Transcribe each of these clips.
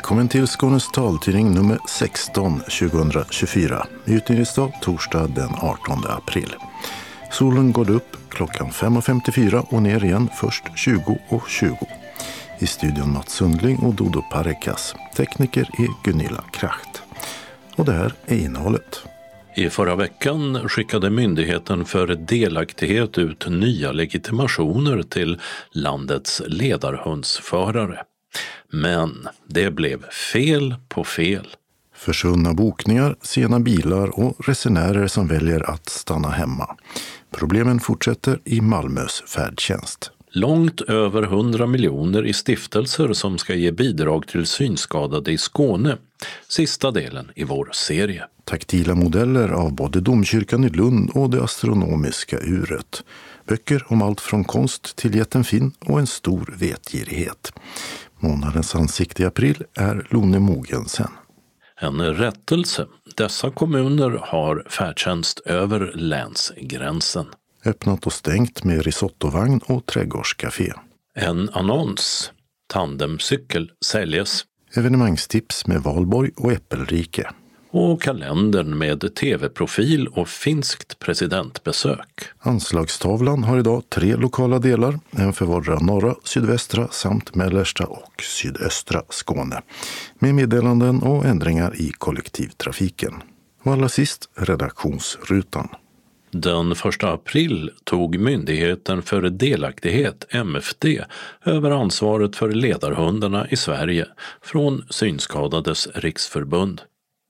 Välkommen till Skånes taltidning nummer 16 2024. Utgivningsdag torsdag den 18 april. Solen går upp klockan 5.54 och ner igen först 20.20. I studion Mats Sundling och Dodo Parekas. Tekniker är Gunilla Kracht. Och det här är innehållet. I förra veckan skickade Myndigheten för delaktighet ut nya legitimationer till landets ledarhundsförare. Men det blev fel på fel. Försvunna bokningar, sena bilar och resenärer som väljer att stanna hemma. Problemen fortsätter i Malmös färdtjänst. Långt över 100 miljoner i stiftelser som ska ge bidrag till synskadade i Skåne. Sista delen i vår serie. Taktila modeller av både domkyrkan i Lund och det astronomiska uret. Böcker om allt från konst till jätten Finn och en stor vetgirighet. Månadens ansikte i april är Lone Mogensen. En rättelse. Dessa kommuner har färdtjänst över länsgränsen. Öppnat och stängt med risottovagn och trädgårdscafé. En annons. Tandemcykel säljes. Evenemangstips med Valborg och Äppelrike. Och kalendern med tv-profil och finskt presidentbesök. Anslagstavlan har idag 3 lokala delar. En för vardera norra, sydvästra samt mellersta och sydöstra Skåne. Med meddelanden och ändringar i kollektivtrafiken. Och allra sist redaktionsrutan. Den 1 april tog Myndigheten för delaktighet, MFD, över ansvaret för ledarhundarna i Sverige från Synskadades riksförbund.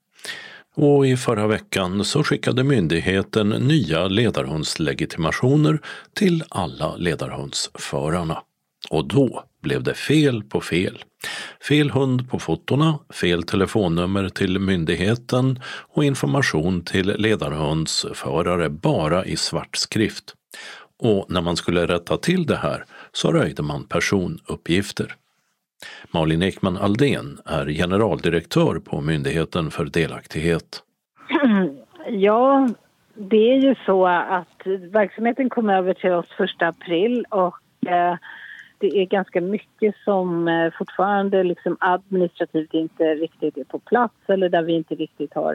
Och i förra veckan så skickade myndigheten nya ledarhundslegitimationer till alla ledarhundsförarna. Och då blev det fel på fel. Fel hund på fotona, fel telefonnummer till myndigheten och information till ledarhundsförare bara i svart skrift. Och när man skulle rätta till det här så röjde man personuppgifter. Malin Ekman Aldén är generaldirektör på Myndigheten för delaktighet. Ja, det är ju så att verksamheten kom över till oss 1 april och det är ganska mycket som fortfarande liksom administrativt inte riktigt är på plats eller där vi inte riktigt har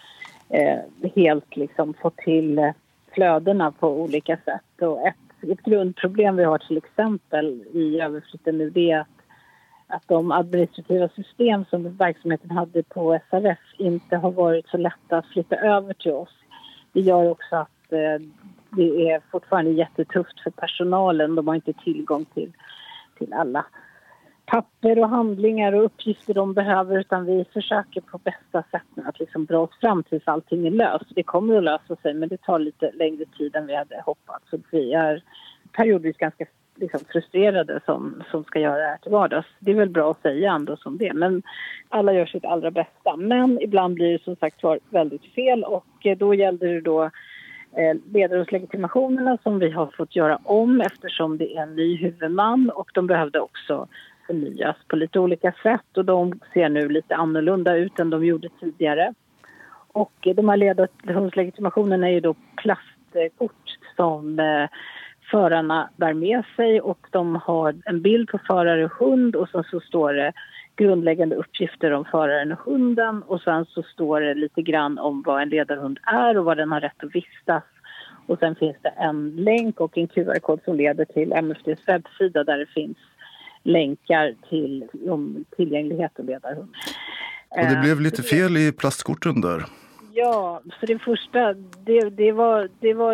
helt liksom fått till flödena på olika sätt. Och ett grundproblem vi har till exempel i överflytten nu det är att de administrativa system som verksamheten hade på SRF inte har varit så lätta att flytta över till oss. Det gör också att det är fortfarande jättetufft för personalen. De har inte tillgång till alla papper och handlingar och uppgifter de behöver utan vi försöker på bästa sätt att liksom dra oss fram tills allting är löst. Det kommer att lösa sig men det tar lite längre tid än vi hade hoppats. Så vi är periodvis ganska liksom frustrerade som ska göra det här till vardags. Det är väl bra att säga ändå som det, men alla gör sitt allra bästa. Men ibland blir det som sagt väldigt fel och då gällde det då ledarhundslegitimationerna som vi har fått göra om eftersom det är en ny huvudman och de behövde också förnyas på lite olika sätt och de ser nu lite annorlunda ut än de gjorde tidigare. Och de här ledarhundslegitimationerna är ju då plastkort som förarna bär med sig och de har en bild på förare och hund och så står det grundläggande uppgifter om föraren och hunden och sen så står det lite grann om vad en ledarhund är och vad den har rätt att vistas. Och sen finns det en länk och en QR-kod som leder till MFDs webbsida där det finns länkar till tillgänglighet och ledarhund. Och det blev lite fel i plastkorten där. Ja, för det första, det var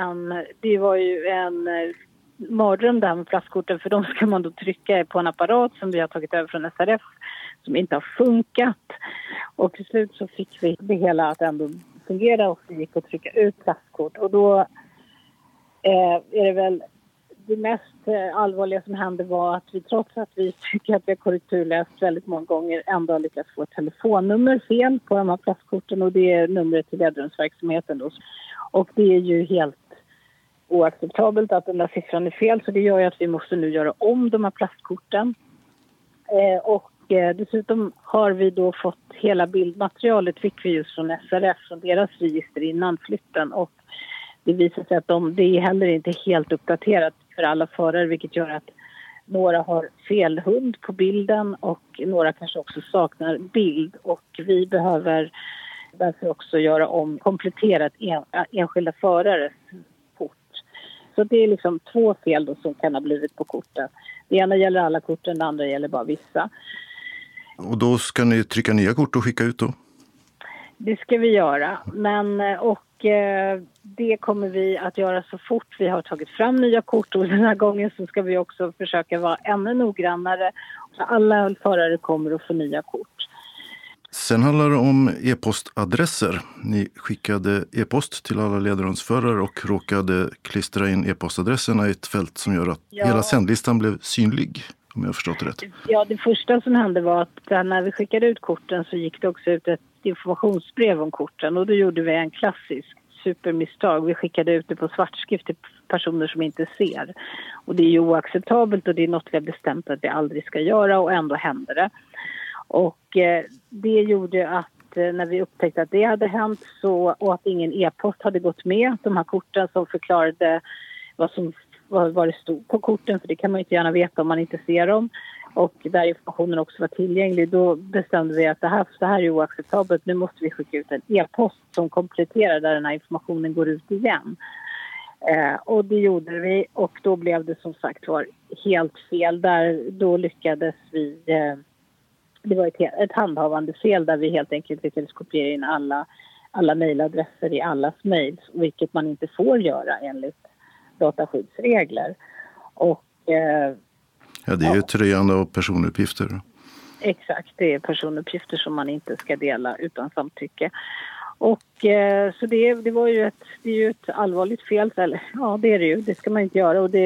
ju en mardröm där med plastkorten för de ska man då trycka på en apparat som vi har tagit över från SRF som inte har funkat. Och till slut så fick vi det hela att ändå fungera och vi gick att trycka ut plastkort. Och då är det väl det mest allvarliga som hände var att vi trots att vi tycker att vi har korrekturläst väldigt många gånger ändå har lyckats få ett telefonnummer fel på de här plastkorten och det är numret till ledarhundsverksamheten då. Och det är ju helt oacceptabelt att den där siffran är fel så det gör ju att vi måste nu göra om de här plastkorten. Och dessutom har vi då fått hela bildmaterialet fick vi just från SRF från deras register innan flytten och det visar sig att det är heller inte helt uppdaterat för alla förare vilket gör att Några har fel hund på bilden och några kanske också saknar bild. Och vi behöver därför också komplettera enskilda förares kort. Så det är liksom 2 fel då som kan ha blivit på korten. Det ena gäller alla korten, det andra gäller bara vissa. Och då ska ni trycka nya kort och skicka ut då? Det ska vi göra, det kommer vi att göra så fort vi har tagit fram nya kort, och den här gången så ska vi också försöka vara ännu noggrannare så alla förare kommer att få nya kort. Sen handlar det om e-postadresser. Ni skickade e-post till alla ledarhundsförare och råkade klistra in e-postadresserna i ett fält som gör att hela sändlistan blev synlig, om jag har förstått det rätt. Ja, det första som hände var att när vi skickade ut korten så gick det också ut ett informationsbrev om korten, och då gjorde vi en klassisk supermisstag. Vi skickade ut det på svartskrift till personer som inte ser. Och det är ju oacceptabelt, och det är något vi har bestämt att vi aldrig ska göra, och ändå hände det. Och det gjorde att när vi upptäckte att det hade hänt och att ingen e-post hade gått med de här korten som förklarade vad det stod på korten, för det kan man inte gärna veta om man inte ser dem, och där informationen också var tillgänglig, då bestämde vi att det här är oacceptabelt. Nu måste vi skicka ut en e-post som kompletterar där den här informationen går ut igen. Och det gjorde vi, och då blev det som sagt var helt fel. Då lyckades vi, det var ett handhavande fel där vi helt enkelt lyckades kopiera in alla mejladresser i allas mejl, vilket man inte får göra enligt dataskyddsregler. Och ja, det är ju ett röjande av personuppgifter. Exakt, det är personuppgifter som man inte ska dela utan samtycke. Och så det är ju ett allvarligt fel. Eller, ja, det är det ju. Det ska man inte göra. Och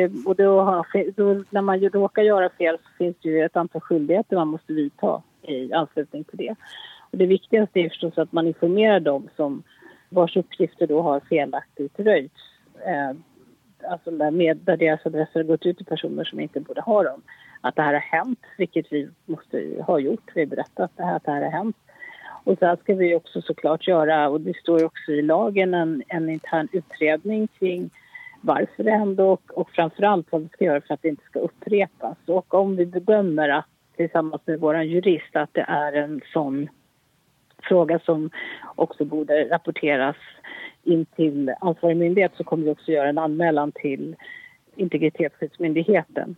då, när man råkar göra fel så finns det ju ett antal skyldigheter man måste vidta i anslutning till det. Och det viktigaste är förstås att man informerar dem som vars uppgifter då har felaktigt röjts. Alltså där deras adresser har gått ut till personer som inte borde ha dem. Att det här har hänt, vilket vi måste ha gjort. Vi har berättat att det här har hänt. Och sen ska vi också såklart göra, och det står också i lagen, en intern utredning kring varför det hände och framförallt vad vi ska göra för att det inte ska upprepas. Och om vi bedömer att tillsammans med vår jurist att det är en sån fråga som också borde rapporteras in till ansvarig myndighet, så kommer vi också göra en anmälan till Integritetsskyddsmyndigheten.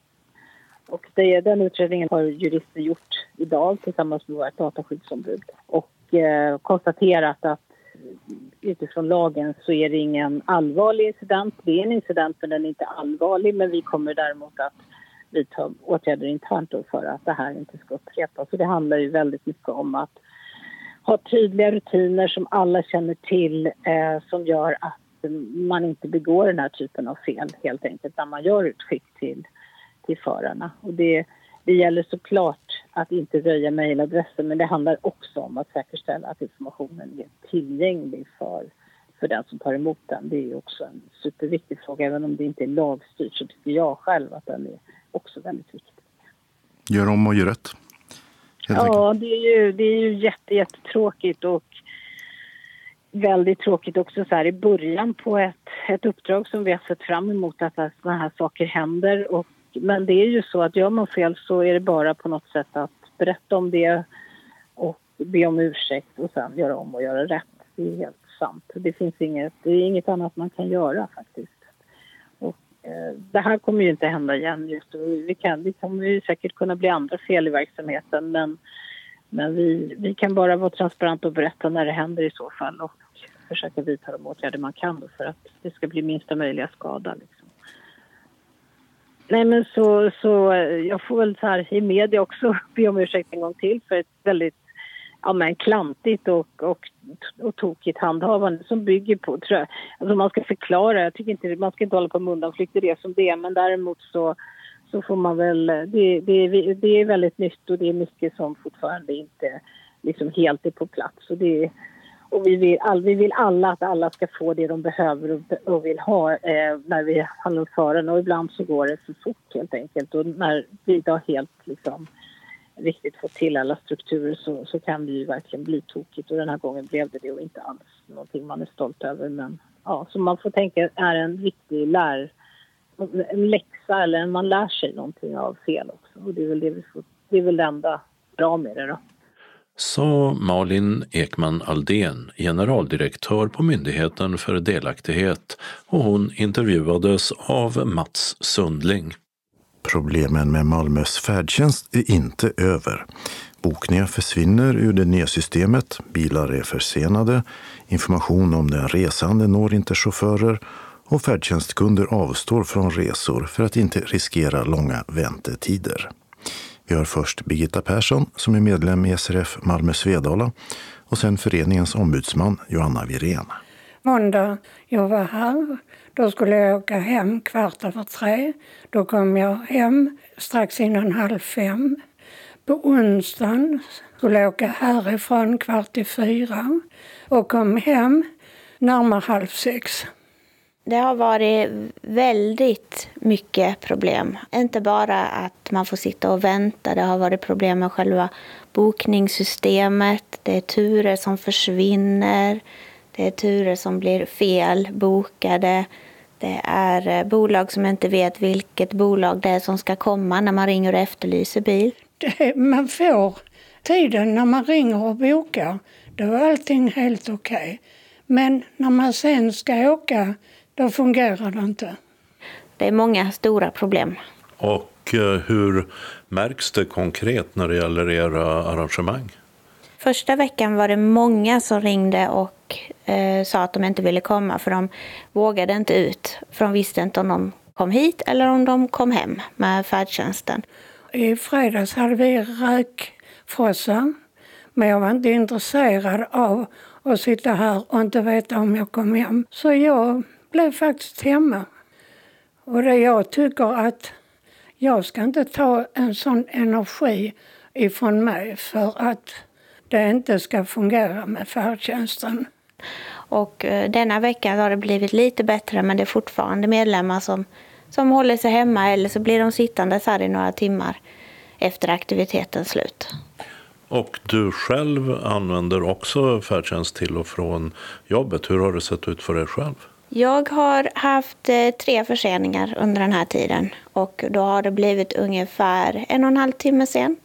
Och den utredningen har juristen gjort idag tillsammans med vårt dataskyddsombud och konstaterat att utifrån lagen så är det ingen allvarlig incident. Det är en incident men den är inte allvarlig, men vi kommer däremot att vidta åtgärder internt för att det här inte ska upprepas. Så det handlar ju väldigt mycket om att ha tydliga rutiner som alla känner till som gör att man inte begår den här typen av fel helt enkelt när man gör utskick till förarna. Och det gäller såklart att inte röja mejladresser, men det handlar också om att säkerställa att informationen är tillgänglig för den som tar emot den. Det är ju också en superviktig fråga, även om det inte är lagstyrt så tycker jag själv att den är också väldigt viktig. Gör om och gör rätt. Ja, det är ju jättetråkigt och väldigt tråkigt också så här i början på ett uppdrag som vi har sett fram emot att sådana här saker händer. Men det är ju så att gör man fel så är det bara på något sätt att berätta om det och be om ursäkt och sen göra om och göra rätt. Det är helt sant. Det är inget annat man kan göra faktiskt. Och det här kommer ju inte hända igen just då. Vi kommer ju säkert kunna bli andra fel i verksamheten, men vi kan bara vara transparenta och berätta när det händer i så fall och försöka vidta de åtgärder man kan då för att det ska bli minsta möjliga skada liksom. Nej, men så jag får väl så här i media också be om ursäkt en gång till för ett väldigt klantigt och tokigt handhavande som bygger på, tror jag. Alltså man ska förklara, jag tycker inte man ska inte hålla på med undanflykter det som det är, men däremot så får man väl, det är väldigt nytt och det är mycket som fortfarande inte liksom helt är på plats. Och vi vill alla att alla ska få det de behöver och vill ha när vi handlar föraren, och ibland så går det för fort helt enkelt, och när vi då helt liksom riktigt fått till alla strukturer så kan det ju verkligen bli tokigt, och den här gången blev det och inte alls någonting man är stolt över, men ja, så man får tänka är en viktig en läxa eller man lär sig någonting av fel också. Och det är väl det är väl det enda bra med det då. Sa Malin Ekman Aldén, generaldirektör på Myndigheten för delaktighet, och hon intervjuades av Mats Sundling. Problemen med Malmös färdtjänst är inte över. Bokningar försvinner ur det nya systemet, bilar är försenade, information om den resande når inte chaufförer och färdtjänstkunder avstår från resor för att inte riskera långa väntetider. Vi har först Birgitta Persson som är medlem i SRF Malmö Svedala och sen föreningens ombudsman Johanna Virén. Måndag jag var här, då skulle jag åka hem 4:15. Då kom jag hem strax innan 4:30. På onsdagen skulle jag åka härifrån 4:45 och kom hem närmare 5:30. Det har varit väldigt mycket problem. Inte bara att man får sitta och vänta. Det har varit problem med själva bokningssystemet. Det är turer som försvinner. Det är turer som blir fel bokade. Det är bolag som inte vet vilket bolag det är som ska komma när man ringer och efterlyser bil. Man får tiden när man ringer och bokar. Då är allting helt okej. Men när man sen ska åka, då fungerar det inte. Det är många stora problem. Och hur märks det konkret när det gäller era arrangemang? Första veckan var det många som ringde och sa att de inte ville komma för de vågade inte ut. För de visste inte om de kom hit eller om de kom hem med färdtjänsten. I fredags hade vi rökfrossa, men jag var inte intresserad av att sitta här och inte veta om jag kom hem. Så jag blev faktiskt hemma. Och det jag tycker att jag ska inte ta en sån energi ifrån mig för att det inte ska fungera med färdtjänsten. Och denna vecka har det blivit lite bättre, men det är fortfarande medlemmar som håller sig hemma eller så blir de sittande här i några timmar efter aktivitetens slut. Och du själv använder också färdtjänst till och från jobbet. Hur har det sett ut för dig själv? Jag har haft 3 förseningar under den här tiden och då har det blivit ungefär 1,5 timme sent.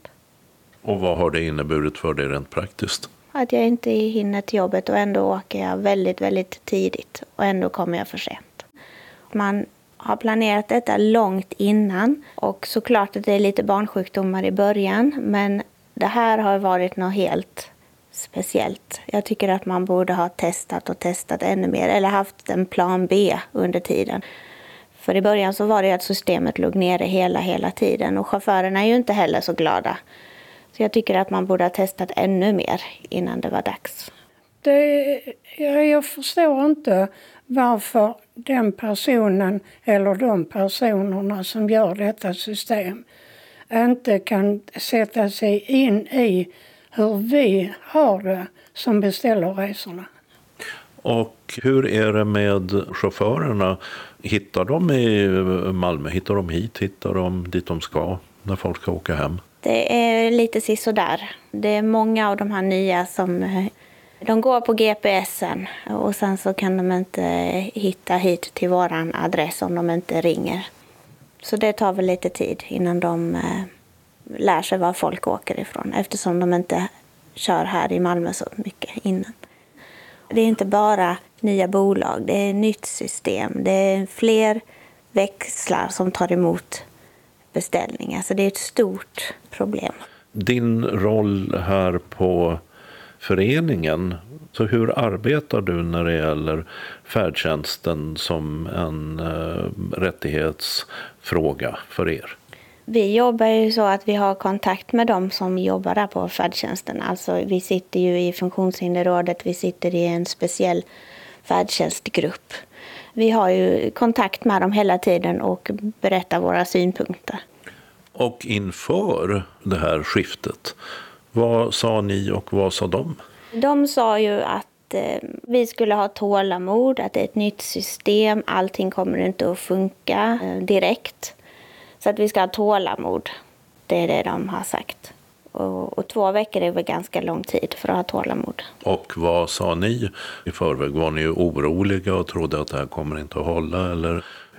Och vad har det inneburit för dig rent praktiskt? Att jag inte hinner till jobbet och ändå åker jag väldigt, väldigt tidigt och ändå kommer jag för sent. Man har planerat detta långt innan och såklart att det är lite barnsjukdomar i början, men det här har varit något helt speciellt. Jag tycker att man borde ha testat ännu mer eller haft en plan B under tiden. För i början så var det att systemet låg nere hela tiden och chaufförerna är ju inte heller så glada. Så jag tycker att man borde ha testat ännu mer innan det var dags. Jag förstår inte varför den personen eller de personerna som gör detta system inte kan sätta sig in i hur vi har det som beställer resorna. Och hur är det med chaufförerna? Hittar de i Malmö? Hittar de hit? Hittar de dit de ska när folk ska åka hem? Det är lite sisådär. Det är många av de här nya som de går på GPSen och sen så kan de inte hitta hit till våran adress om de inte ringer. Så det tar väl lite tid innan de lär sig var folk åker ifrån eftersom de inte kör här i Malmö så mycket innan. Det är inte bara nya bolag, det är nytt system. Det är fler växlar som tar emot beställningar. Så det är ett stort problem. Din roll här på föreningen, så hur arbetar du när det gäller färdtjänsten som en rättighetsfråga för er? Vi jobbar ju så att vi har kontakt med dem som jobbar där på färdtjänsten. Alltså vi sitter ju i funktionshinderrådet, vi sitter i en speciell färdtjänstgrupp. Vi har ju kontakt med dem hela tiden och berättar våra synpunkter. Och inför det här skiftet, vad sa ni och vad sa de? De sa ju att vi skulle ha tålamod, att det är ett nytt system, allting kommer inte att funka direkt. Så att vi ska ha tålamod, det är det de har sagt. Och 2 veckor är väl ganska lång tid för att ha tålamod. Och vad sa ni i förväg? Var ni oroliga och trodde att det här kommer inte att hålla? Eller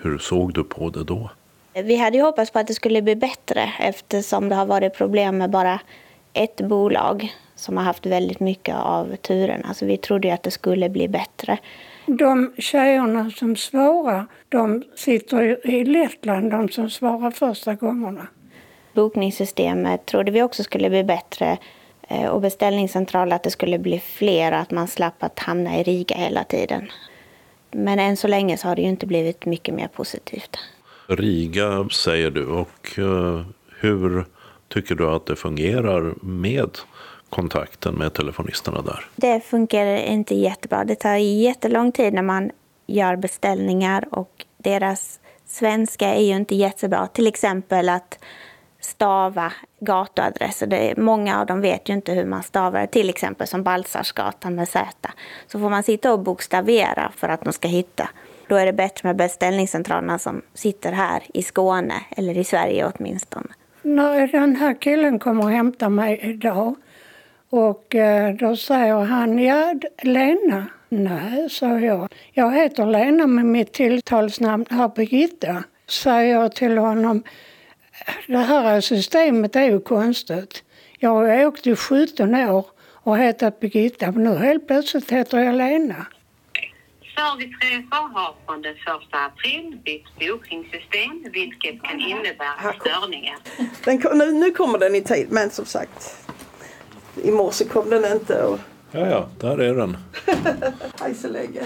Hur såg du på det då? Vi hade ju hoppats på att det skulle bli bättre eftersom det har varit problem med bara ett bolag som har haft väldigt mycket av turerna. Så vi trodde ju att det skulle bli bättre. De tjejerna som svarar, de sitter i Lettland, de som svarar första gångerna. Bokningssystemet trodde vi också skulle bli bättre och beställningscentral att det skulle bli fler, att man slapp att hamna i Riga hela tiden. Men än så länge så har det ju inte blivit mycket mer positivt. Riga säger du, och hur tycker du att det fungerar med kontakten med telefonisterna där? Det fungerar inte jättebra. Det tar jättelång tid när man gör beställningar och deras svenska är ju inte jättebra. Till exempel att stava gatuadresser. Många av dem vet ju inte hur man stavar, till exempel som Balsarsgatan med Z. Så får man sitta och bokstavera för att de ska hitta. Då är det bättre med beställningscentralerna som sitter här i Skåne eller i Sverige åtminstone. När den här killen kommer och hämtar mig idag och då säger han, ja, Lena. Nej, sa jag. Jag heter Lena men mitt tilltalsnamn är Birgitta. Säger jag till honom, det här systemet är ju konstigt. Jag har åkt i 17 år och hetat Birgitta, men nu helt plötsligt heter jag Lena. Serviceresor har från den 1 april bytt bokningssystem, vilket kan innebära störningar. Nu kommer den i tid, men som sagt, i morse kom den inte. Och... Ja, där är den. Hej så länge.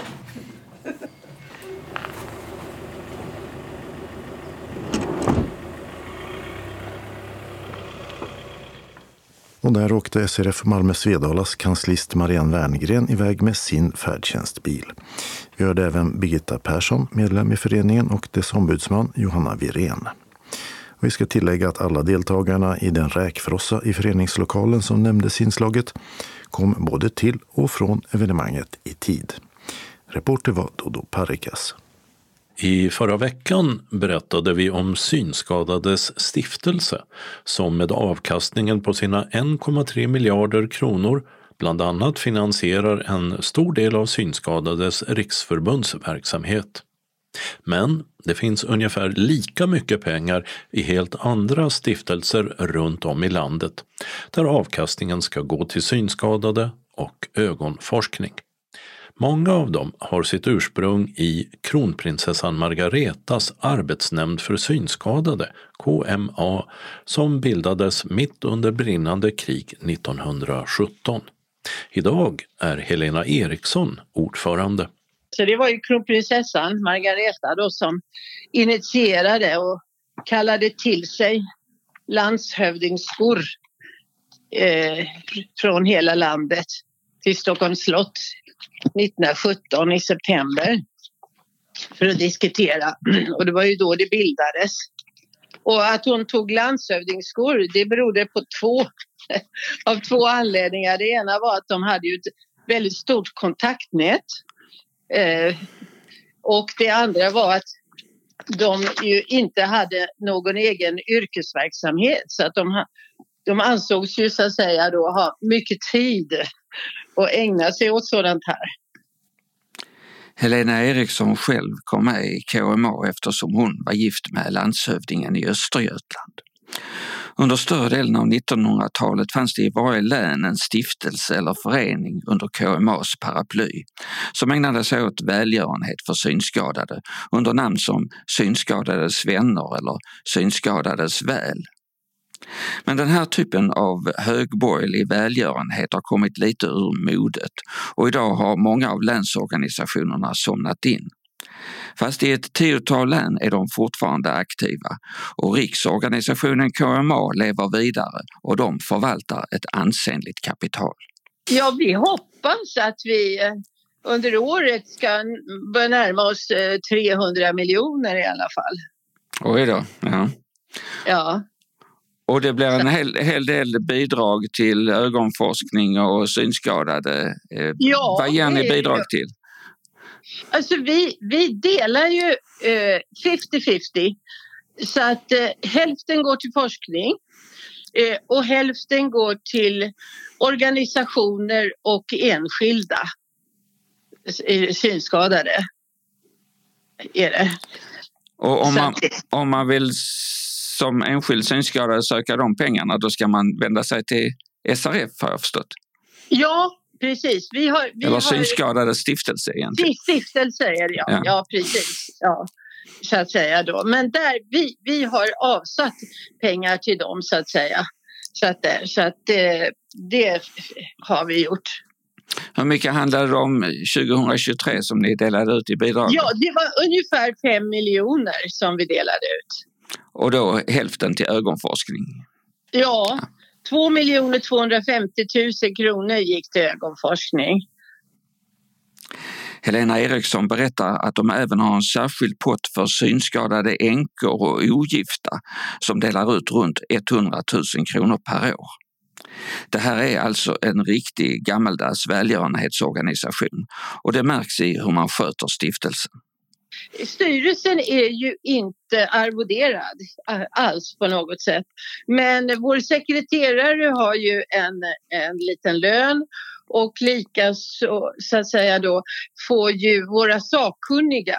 Och där åkte SRF Malmö Svedalas kanslist Marianne Werngren iväg med sin färdtjänstbil. Vi hörde även Birgitta Persson, medlem i föreningen, och dess ombudsman Johanna Virén. Vi ska tillägga att alla deltagarna i den räkfrossa i föreningslokalen som nämndes i inslaget kom både till och från evenemanget i tid. Reporter var Dodo Parikas. I förra veckan berättade vi om Synskadades stiftelse som med avkastningen på sina 1,3 miljarder kronor bland annat finansierar en stor del av Synskadades riksförbundsverksamhet. Men det finns ungefär lika mycket pengar i helt andra stiftelser runt om i landet där avkastningen ska gå till synskadade och ögonforskning. Många av dem har sitt ursprung i kronprinsessan Margaretas arbetsnämnd för synskadade, KMA, som bildades mitt under brinnande krig 1917. Idag är Helena Eriksson ordförande. Så det var ju kronprinsessan Margareta då som initierade och kallade till sig landshövdingskor från hela landet till Stockholms slott 1917 i september för att diskutera. Och det var ju då det bildades. Och att hon tog landshövdingskor, det berodde på två anledningar. Det ena var att de hade ju ett väldigt stort kontaktnät. Och det andra var att de ju inte hade någon egen yrkesverksamhet. Så att de ansågs ju så att säga då ha mycket tid att ägna sig åt sådant här. Helena Eriksson själv kom med i KMA eftersom hon var gift med landshövdingen i Östergötland. Under större delen av 1900-talet fanns det i varje län en stiftelse eller förening under KMAs paraply som ägnade sig åt välgörenhet för synskadade under namn som Synskadades vänner eller Synskadades väl. Men den här typen av högborgerlig välgörenhet har kommit lite ur modet och idag har många av länsorganisationerna somnat in. Fast i ett 10-tal län är de fortfarande aktiva och riksorganisationen KMA lever vidare och de förvaltar ett ansenligt kapital. Ja, vi hoppas att vi under året ska börja närma oss 300 miljoner i alla fall. Oj då, ja. Ja. Och det blir en hel del bidrag till ögonforskning och synskadade. Ja, vad ger ni bidrag till? Alltså vi delar ju 50-50 så att hälften går till forskning och hälften går till organisationer och enskilda synskadade. Är det. Och om man vill som enskild synskadad söka de pengarna, då ska man vända sig till SRF, har jag förstått. Ja, precis. Vi Eller synskadade stiftelse egentligen. Stiftelse är det, ja, precis. Ja, så att säga då. Men där vi har avsatt pengar till dem, så att säga. Så att det har vi gjort. Hur mycket handlade det om 2023 som ni delade ut i bidrag? Ja, det var ungefär 5 miljoner som vi delade ut. Och då hälften till ögonforskning? Ja, 2 250 000 kronor gick till ögonforskning. Helena Eriksson berättar att de även har en särskild pott för synskadade änkor och ogifta som delar ut runt 100 000 kronor per år. Det här är alltså en riktig gammaldags välgörenhetsorganisation och det märks i hur man sköter stiftelsen. Styrelsen är ju inte arvoderad alls på något sätt. Men vår sekreterare har ju en liten lön, och likaså så att säga då får ju våra sakkunniga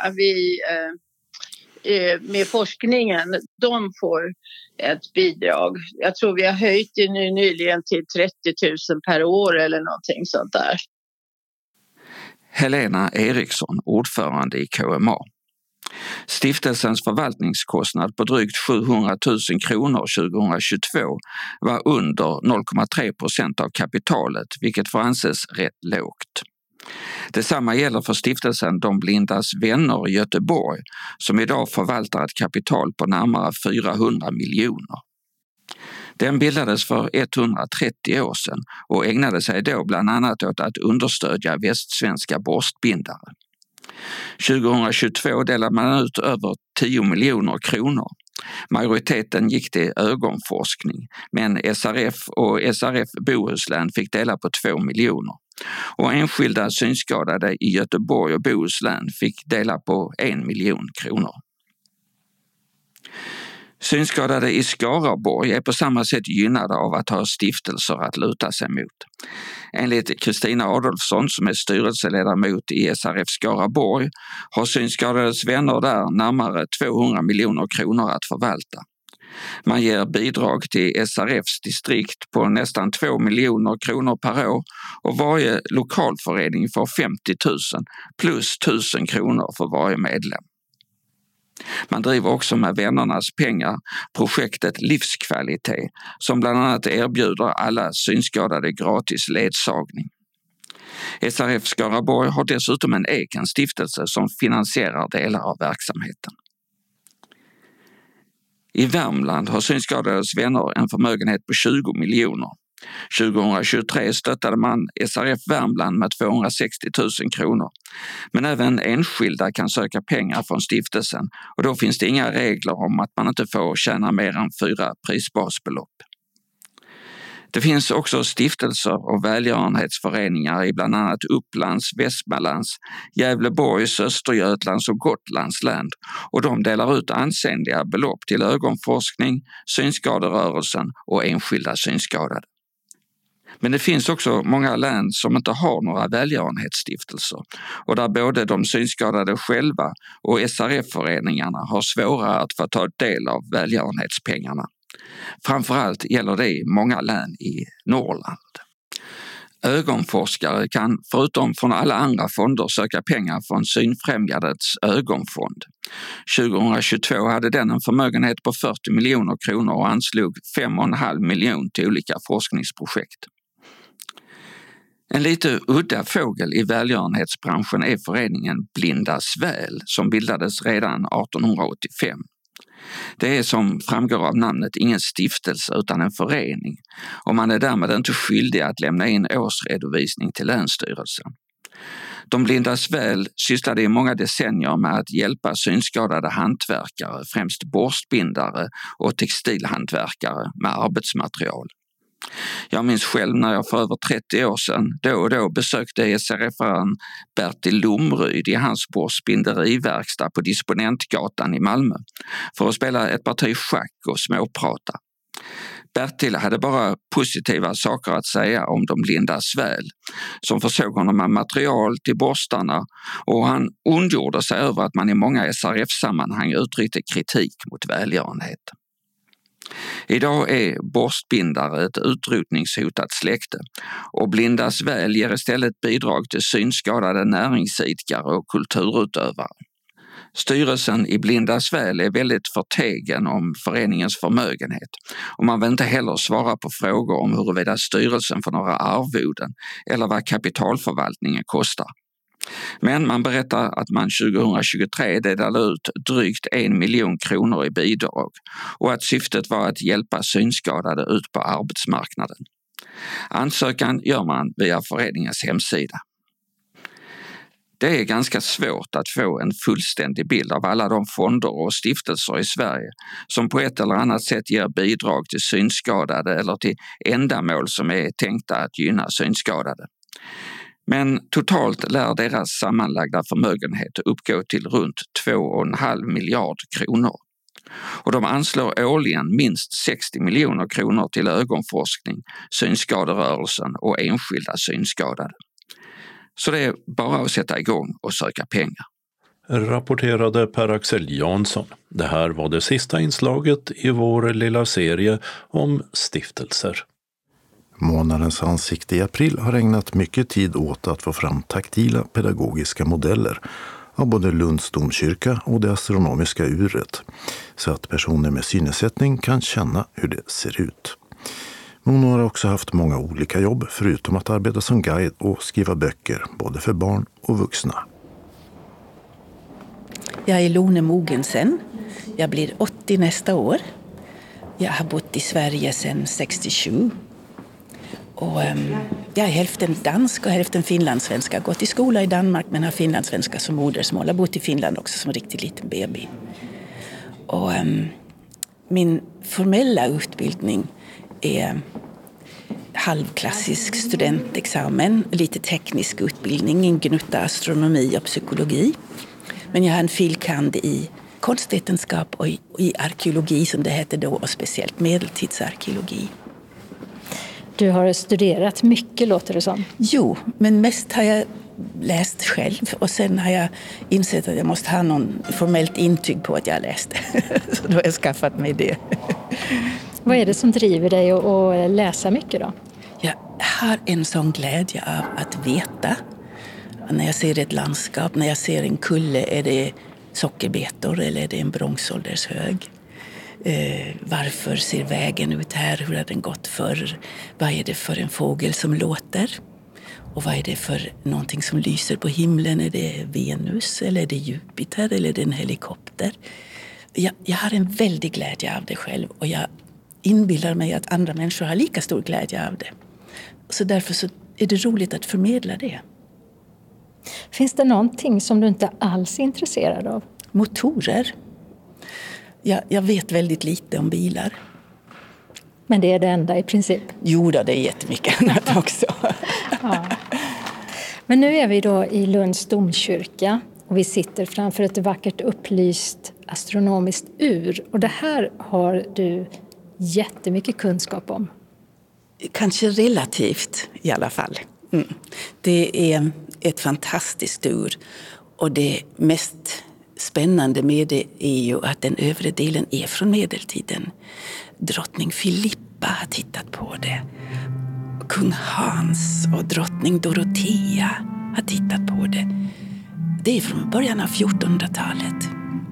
med forskningen, de får ett bidrag. Jag tror vi har höjt det nu nyligen till 30 000 per år eller någonting sånt där. Helena Eriksson, ordförande i KMA. Stiftelsens förvaltningskostnad på drygt 700 000 kronor 2022 var under 0,3% av kapitalet, vilket får anses rätt lågt. Detsamma gäller för stiftelsen De blindas vänner i Göteborg, som idag förvaltar ett kapital på närmare 400 miljoner. Den bildades för 130 år sedan och ägnade sig då bland annat åt att understödja västsvenska borstbindare. 2022 delade man ut över 10 miljoner kronor. Majoriteten gick till ögonforskning, men SRF och SRF Bohuslän fick dela på 2 miljoner. Och enskilda synskadade i Göteborg och Bohuslän fick dela på 1 miljon kronor. Synskadade i Skaraborg är på samma sätt gynnade av att ha stiftelser att luta sig mot. Enligt Kristina Adolfsson, som är styrelseledamot i SRF Skaraborg, har synskadades vänner där närmare 200 miljoner kronor att förvalta. Man ger bidrag till SRFs distrikt på nästan 2 miljoner kronor per år och varje lokalförening får 50 000 plus 1000 kronor för varje medlem. Man driver också med vännernas pengar projektet Livskvalitet, som bland annat erbjuder alla synskadade gratis ledsagning. SRF Skaraborg har dessutom en egen stiftelse som finansierar delar av verksamheten. I Värmland har synskadades vänner en förmögenhet på 20 miljoner. 2023 stöttade man SRF Värmland med 260 000 kronor. Men även enskilda kan söka pengar från stiftelsen och då finns det inga regler om att man inte får tjäna mer än 4 prisbasbelopp. Det finns också stiftelser och välgörenhetsföreningar i bland annat Upplands, Västmanlands, Gävleborgs, Östergötlands och Gotlands län och de delar ut ansenliga belopp till ögonforskning, synskaderörelsen och enskilda synskadade. Men det finns också många län som inte har några välgörenhetsstiftelser och där både de synskadade själva och SRF-föreningarna har svårare att få ta del av välgörenhetspengarna. Framförallt gäller det i många län i Norrland. Ögonforskare kan förutom från alla andra fonder söka pengar från Synfrämjandets ögonfond. 2022 hade den en förmögenhet på 40 miljoner kronor och anslog 5,5 miljoner till olika forskningsprojekt. En lite udda fågel i välgörenhetsbranschen är föreningen Blindas väl som bildades redan 1885. Det är som framgår av namnet ingen stiftelse utan en förening och man är därmed inte skyldig att lämna in årsredovisning till Länsstyrelsen. De blindas väl sysslade i många decennier med att hjälpa synskadade hantverkare, främst borstbindare och textilhantverkare med arbetsmaterial. Jag minns själv när jag för över 30 år sedan då och då besökte SRF-aren Bertil Lomryd i hans borstbinderiverkstad på Disponentgatan i Malmö för att spela ett parti schack och småprata. Bertil hade bara positiva saker att säga om de blindas väl, som försåg honom med material till borstarna, och han ondgjorde sig över att man i många SRF-sammanhang uttryckte kritik mot välgörenhet. Idag är borstbindare ett utrotningshotat släkte, och Blindas väl ger istället bidrag till synskadade näringsidkare och kulturutövare. Styrelsen i Blindas väl är väldigt förtegen om föreningens förmögenhet, och man vill inte heller svara på frågor om huruvida styrelsen får några arvoden eller vad kapitalförvaltningen kostar. Men man berättar att man 2023 delade ut drygt 1 miljon kronor i bidrag, och att syftet var att hjälpa synskadade ut på arbetsmarknaden. Ansökan gör man via föreningens hemsida. Det är ganska svårt att få en fullständig bild av alla de fonder och stiftelser i Sverige som på ett eller annat sätt ger bidrag till synskadade eller till ändamål som är tänkta att gynna synskadade. Men totalt lär deras sammanlagda förmögenhet uppgå till runt 2,5 miljard kronor. Och de anslår årligen minst 60 miljoner kronor till ögonforskning, synskaderörelsen och enskilda synskadade. Så det är bara att sätta igång och söka pengar. Rapporterade Per-Axel Jansson. Det här var det sista inslaget i vår lilla serie om stiftelser. Månadens ansikte i april har ägnat mycket tid åt att få fram taktila pedagogiska modeller av både Lunds domkyrka och det astronomiska uret, så att personer med synnedsättning kan känna hur det ser ut. Hon har också haft många olika jobb förutom att arbeta som guide och skriva böcker både för barn och vuxna. Jag är Lone Mogensen. Jag blir 80 nästa år. Jag har bott i Sverige sedan 67. Och jag är hälften dansk och hälften finlandssvenska. Gått i skola i Danmark men har finlandssvenska som modersmål. Jag har bott i Finland också som riktigt liten baby. Och min formella utbildning är halvklassisk studentexamen, lite teknisk utbildning, en gnutta astronomi och psykologi. Men jag har en filkand i konstvetenskap och i arkeologi som det heter då, och speciellt medeltidsarkeologi. Du har studerat mycket, låter det som. Jo, men mest har jag läst själv, och sen har jag insett att jag måste ha någon formellt intyg på att jag läste. Så då har jag skaffat mig det. Vad är det som driver dig att läsa mycket då? Jag har en sån glädje av att veta. När jag ser ett landskap, när jag ser en kulle, är det sockerbetor eller är det en bronsåldershög? Varför ser vägen ut här? Hur har den gått förr? Vad är det för en fågel som låter? Och vad är det för någonting som lyser på himlen? Är det Venus eller är det Jupiter eller är det en helikopter? Jag har en väldig glädje av det själv, och jag inbillar mig att andra människor har lika stor glädje av det. Så därför så är det roligt att förmedla det. Finns det någonting som du inte alls är intresserad av? Motorer. Jag vet väldigt lite om bilar. Men det är det enda i princip? Jo då, det är jättemycket annat också. Ja. Men nu är vi då i Lunds domkyrka och vi sitter framför ett vackert upplyst astronomiskt ur. Och det här har du jättemycket kunskap om. Kanske relativt i alla fall. Det är ett fantastiskt ur, och det mest spännande med det är ju att den övre delen är från medeltiden. Drottning Filippa har tittat på det. Kung Hans och drottning Dorotea har tittat på det. Det är från början av 1400-talet.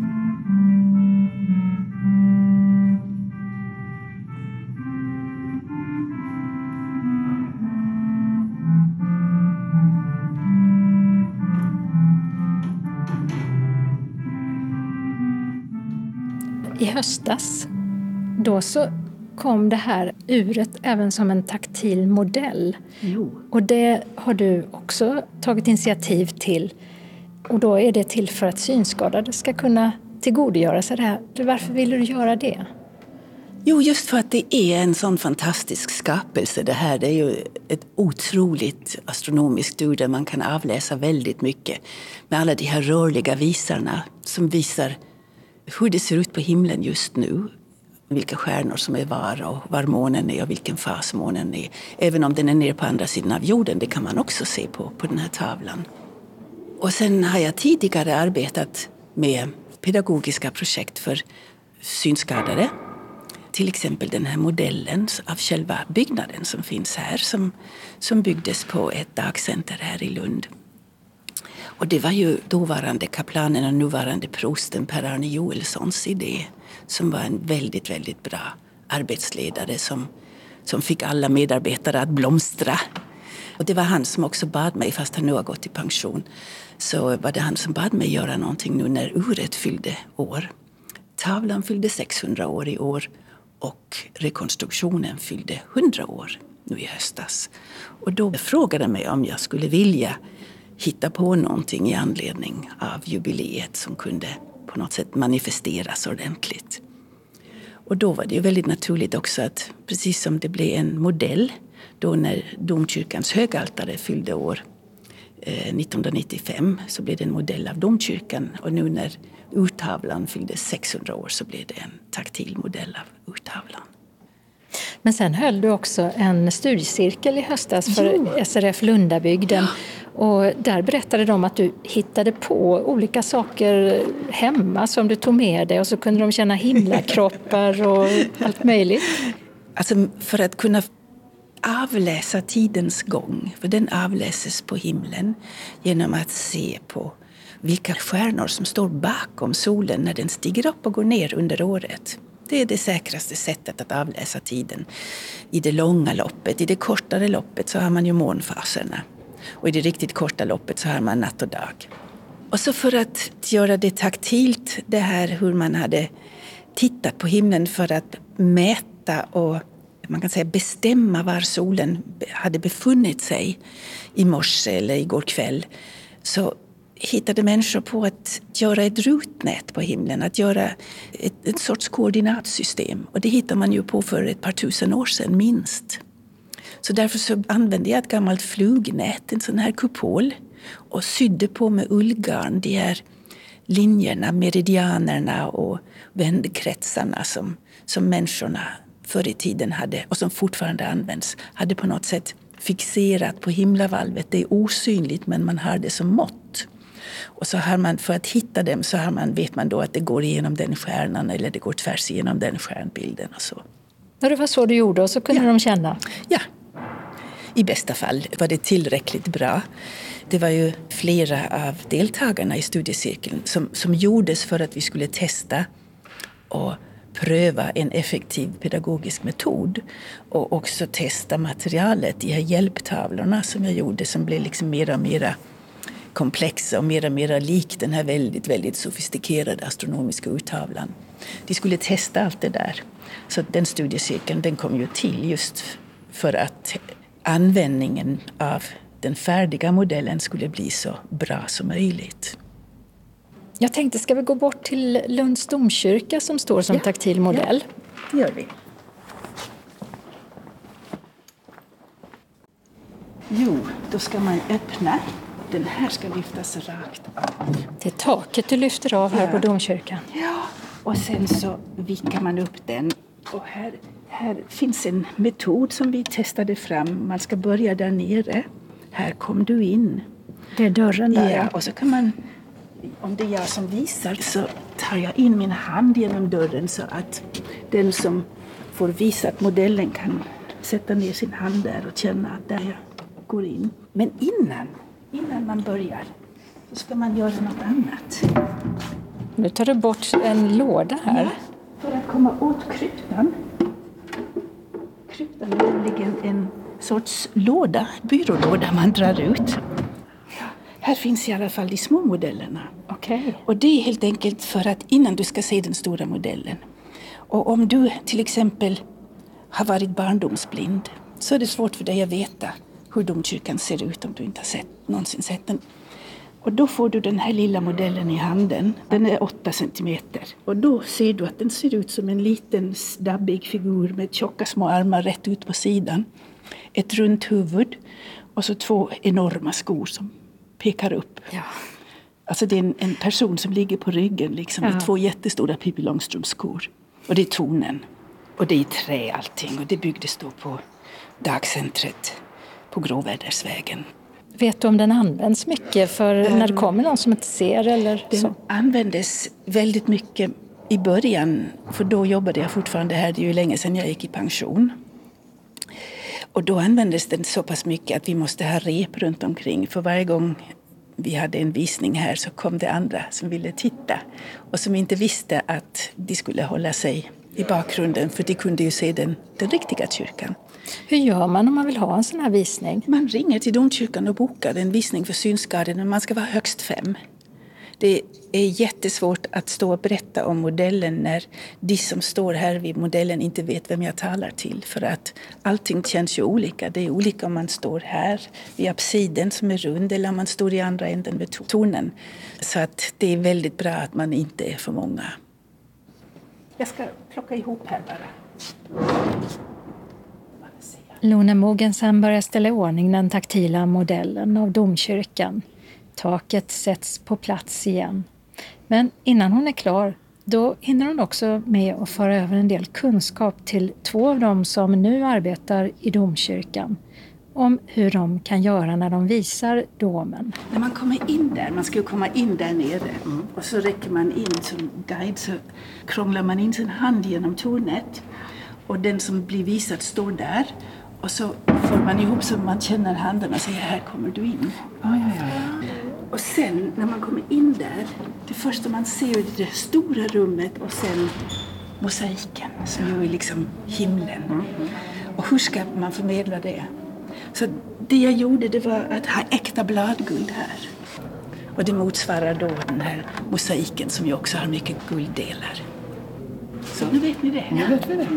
I höstas, då så kom det här uret även som en taktil modell. Jo. Och det har du också tagit initiativ till. Och då är det till för att synskadade ska kunna tillgodogöra sig det här. Varför vill du göra det? Jo, just för att det är en sån fantastisk skapelse det här. Det är ju ett otroligt astronomiskt ur där man kan avläsa väldigt mycket. Med alla de här rörliga visarna som visar hur det ser ut på himlen just nu. vilka stjärnor som är var månen är och vilken fas månen är. Även om den är nere på andra sidan av jorden, det kan man också se på den här tavlan. Och sen har jag tidigare arbetat med pedagogiska projekt för synskadade. Till exempel den här modellen av själva byggnaden som finns här som byggdes på ett dagcenter här i Lund. Och det var ju dåvarande kaplanen och nuvarande prosten Per-Arne Joelssons idé som var en väldigt, väldigt bra arbetsledare som fick alla medarbetare att blomstra. Och det var han som också bad mig, fast han nu har gått i pension, så var det han som bad mig göra någonting nu när uret fyllde år. Tavlan fyllde 600 år i år och rekonstruktionen fyllde 100 år nu i höstas. Och då frågade han mig om jag skulle vilja hitta på någonting i anledning av jubileet som kunde på något sätt manifesteras ordentligt. Och då var det ju väldigt naturligt också att precis som det blev en modell då när domkyrkans högaltare fyllde år 1995 så blev det en modell av domkyrkan och nu när urtavlan fyllde 600 år så blev det en taktil modell av urtavlan. Men sen höll du också en studiecirkel i höstas för SRF Lundabygden. Och där berättade de att du hittade på olika saker hemma som du tog med dig och så kunde de känna himlakroppar och allt möjligt. Alltså för att kunna avläsa tidens gång, för den avläses på himlen genom att se på vilka stjärnor som står bakom solen när den stiger upp och går ner under året. Det är det säkraste sättet att avläsa tiden i det långa loppet. I det kortare loppet så har man ju månfaserna. Och i det riktigt korta loppet så har man natt och dag. Och så för att göra det taktilt, det här hur man hade tittat på himlen för att mäta och man kan säga bestämma var solen hade befunnit sig i morse eller igår kväll, så hittade människor på att göra ett rutnät på himlen, att göra ett sorts koordinatsystem. Och det hittar man ju på för ett par tusen år sedan minst. Så därför så använde jag ett gammalt flugnät, en sån här kupol, och sydde på med ullgarn de här linjerna, meridianerna och vändkretsarna som människorna förr i tiden hade och som fortfarande används, hade på något sätt fixerat på himlavalvet. Det är osynligt men man har det som mått. Och så har man, för att hitta dem så vet man då att det går igenom den stjärnan eller det går tvärs igenom den stjärnbilden och så. När det var så du gjorde och så kunde de känna? Ja, i bästa fall var det tillräckligt bra. Det var ju flera av deltagarna i studiecirkeln som gjordes för att vi skulle testa och pröva en effektiv pedagogisk metod och också testa materialet i hjälptavlorna som jag gjorde, som blev liksom mer och mer komplexa och mer lik den här väldigt, väldigt sofistikerade astronomiska urtavlan. De skulle testa allt det där. Så den studiecirkeln, den kom ju till just för att användningen av den färdiga modellen skulle bli så bra som möjligt. Jag tänkte, ska vi gå bort till Lunds domkyrka som står som taktil modell? Ja, det gör vi. Jo, då ska man öppna. Den här ska lyftas rakt av. Det är taket du lyfter av här på domkyrkan. Ja, och sen så vickar man upp den. Och här finns en metod som vi testade fram. Man ska börja där nere. Här kom du in. Det är dörren där. Ja, och så kan man, om det är jag som visar, så tar jag in min hand genom dörren så att den som får visat modellen kan sätta ner sin hand där och känna att där jag går in. Men innan man börjar så ska man göra något annat. Nu tar du bort en låda här. Ja, för att komma åt kryptan. Kryptan är nämligen en sorts låda, byrålåda man drar ut. Ja, här finns i alla fall de små modellerna. Okay. Och det är helt enkelt för att innan du ska se den stora modellen. Och om du till exempel har varit barndomsblind så är det svårt för dig att veta hur domkyrkan ser ut om du inte har någonsin sett den. Och då får du den här lilla modellen i handen. Den är 8 centimeter. Och då ser du att den ser ut som en liten stabbig figur med tjocka små armar rätt ut på sidan. Ett runt huvud och så 2 enorma skor som pekar upp. Ja. Alltså det är en person som ligger på ryggen liksom, med 2 jättestora Pippi Långstrump skor. Och det är tonen. Och det är i trä allting och det byggdes då på dagcentret på Gråvädersvägen. Vet du om den används mycket för när det kommer någon som inte ser eller så? Den användes väldigt mycket i början, för då jobbade jag fortfarande här, det är ju länge sedan jag gick i pension. Och då användes den så pass mycket att vi måste ha rep runt omkring. För varje gång vi hade en visning här så kom det andra som ville titta. Och som inte visste att de skulle hålla sig i bakgrunden, för de kunde ju se den riktiga kyrkan. Hur gör man om man vill ha en sån här visning? Man ringer till domkyrkan och bokar en visning för synskadade, men man ska vara högst 5. Det är jättesvårt att stå och berätta om modellen när de som står här vid modellen inte vet vem jag talar till. För att allting känns ju olika. Det är olika om man står här vid absiden som är rund eller om man står i andra änden vid tornen. Så att det är väldigt bra att man inte är för många. Jag ska plocka ihop här bara. Lone Mogensen börjar ställa i ordning den taktila modellen av domkyrkan. Taket sätts på plats igen. Men innan hon är klar, då hinner hon också med att föra över en del kunskap till 2 av dem som nu arbetar i domkyrkan. Om hur de kan göra när de visar domen. När man kommer in där, man ska ju komma in där nere. Och så räcker man in som guide, så krånglar man in sin hand genom tornet. Och den som blir visad står där. Och så får man ihop så man känner handen och säger, här kommer du in. Ja. Och sen när man kommer in där, det första man ser är det stora rummet och sen mosaiken som ju är liksom himlen. Och hur ska man förmedla det? Så det jag gjorde, det var att ha äkta bladguld här. Och det motsvarar då den här mosaiken som ju också har mycket gulddelar. Så nu vet ni det. Nu vet vi det.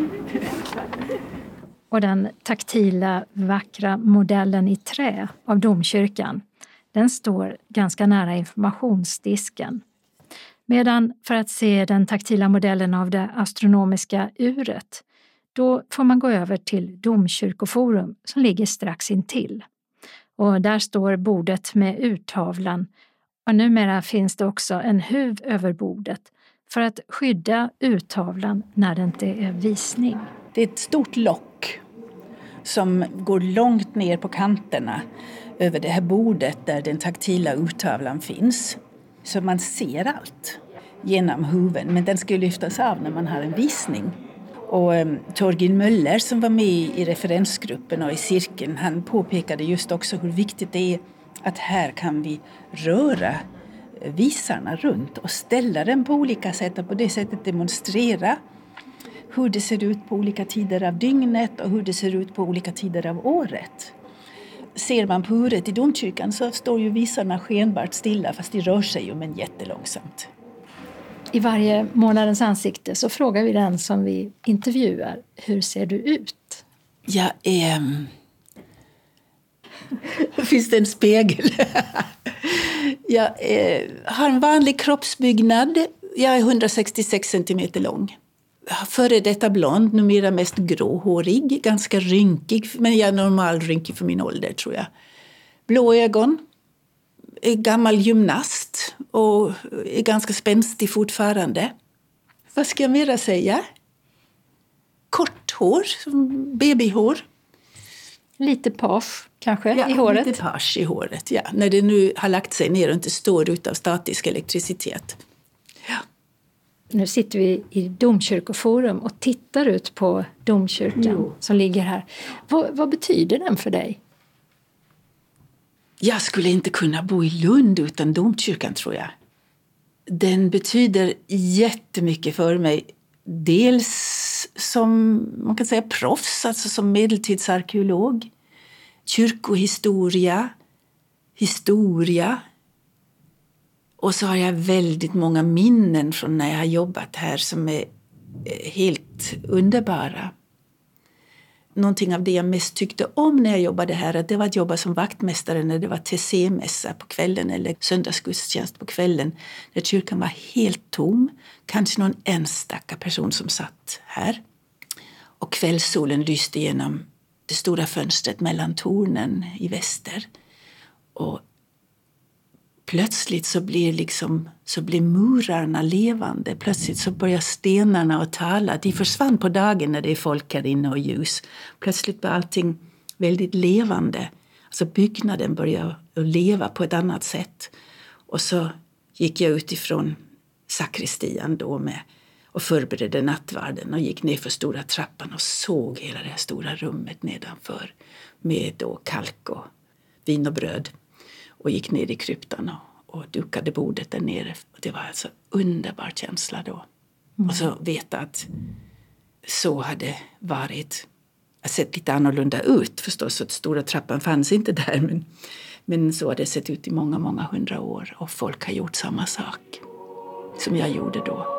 Och den taktila, vackra modellen i trä av domkyrkan, den står ganska nära informationsdisken. Medan för att se den taktila modellen av det astronomiska uret, då får man gå över till Domkyrkoforum som ligger strax intill. Och där står bordet med urtavlan och numera finns det också en huv över bordet för att skydda urtavlan när det inte är visning. Det är ett stort lock som går långt ner på kanterna över det här bordet där den taktila urtavlan finns. Så man ser allt genom huven, men den ska ju lyftas av när man har en visning. Och Torgin Möller som var med i referensgruppen och i cirkeln, han påpekade just också hur viktigt det är att här kan vi röra visarna runt och ställa den på olika sätt och på det sättet demonstrera hur det ser ut på olika tider av dygnet och hur det ser ut på olika tider av året. Ser man på uret i domkyrkan så står ju visarna skenbart stilla fast de rör sig ju men jättelångsamt. I varje månadens ansikte så frågar vi den som vi intervjuar, hur ser du ut? Jag är... Finns det en spegel? Jag har en vanlig kroppsbyggnad. Jag är 166 centimeter lång. Före detta blond, numera mest gråhårig, ganska rynkig. Men jag är normal rynkig för min ålder tror jag. Blå ögon. Är gammal gymnast och är ganska spänstig fortfarande. Vad ska jag mera säga? Kort hår, babyhår. Lite page kanske i håret? Lite page i håret, ja. När det nu har lagt sig ner och inte står utav statisk elektricitet. Ja. Nu sitter vi i Domkyrkoforum och tittar ut på domkyrkan som ligger här. Vad betyder den för dig? Jag skulle inte kunna bo i Lund utan domkyrkan tror jag. Den betyder jättemycket för mig. Dels som man kan säga proffs, alltså som medeltidsarkeolog. Kyrkohistoria, historia. Och så har jag väldigt många minnen från när jag har jobbat här som är helt underbara. Någonting av det jag mest tyckte om när jag jobbade här, det var att jobba som vaktmästare när det var TC-mässa på kvällen eller söndagsgudstjänst på kvällen. När kyrkan var helt tom, kanske någon enstaka person som satt här. Och kvällssolen lyste genom det stora fönstret mellan tornen i väster. Och plötsligt så blir murarna levande. Plötsligt så börjar stenarna att tala. De försvann på dagen när det är folk här inne och ljus. Plötsligt blir allting väldigt levande. Alltså byggnaden börjar att leva på ett annat sätt. Och så gick jag utifrån sakristian då och förberedde nattvarden och gick ner för stora trappan och såg hela det här stora rummet nedanför med då kalk och vin och bröd. Och gick ner i kryptan och dukade bordet där nere. Och det var alltså underbar känsla då. Och så veta att så hade varit. Det sett lite annorlunda ut förstås. Så att stora trappan fanns inte där. Men så hade det sett ut i många, många 100 år. Och folk har gjort samma sak som jag gjorde då.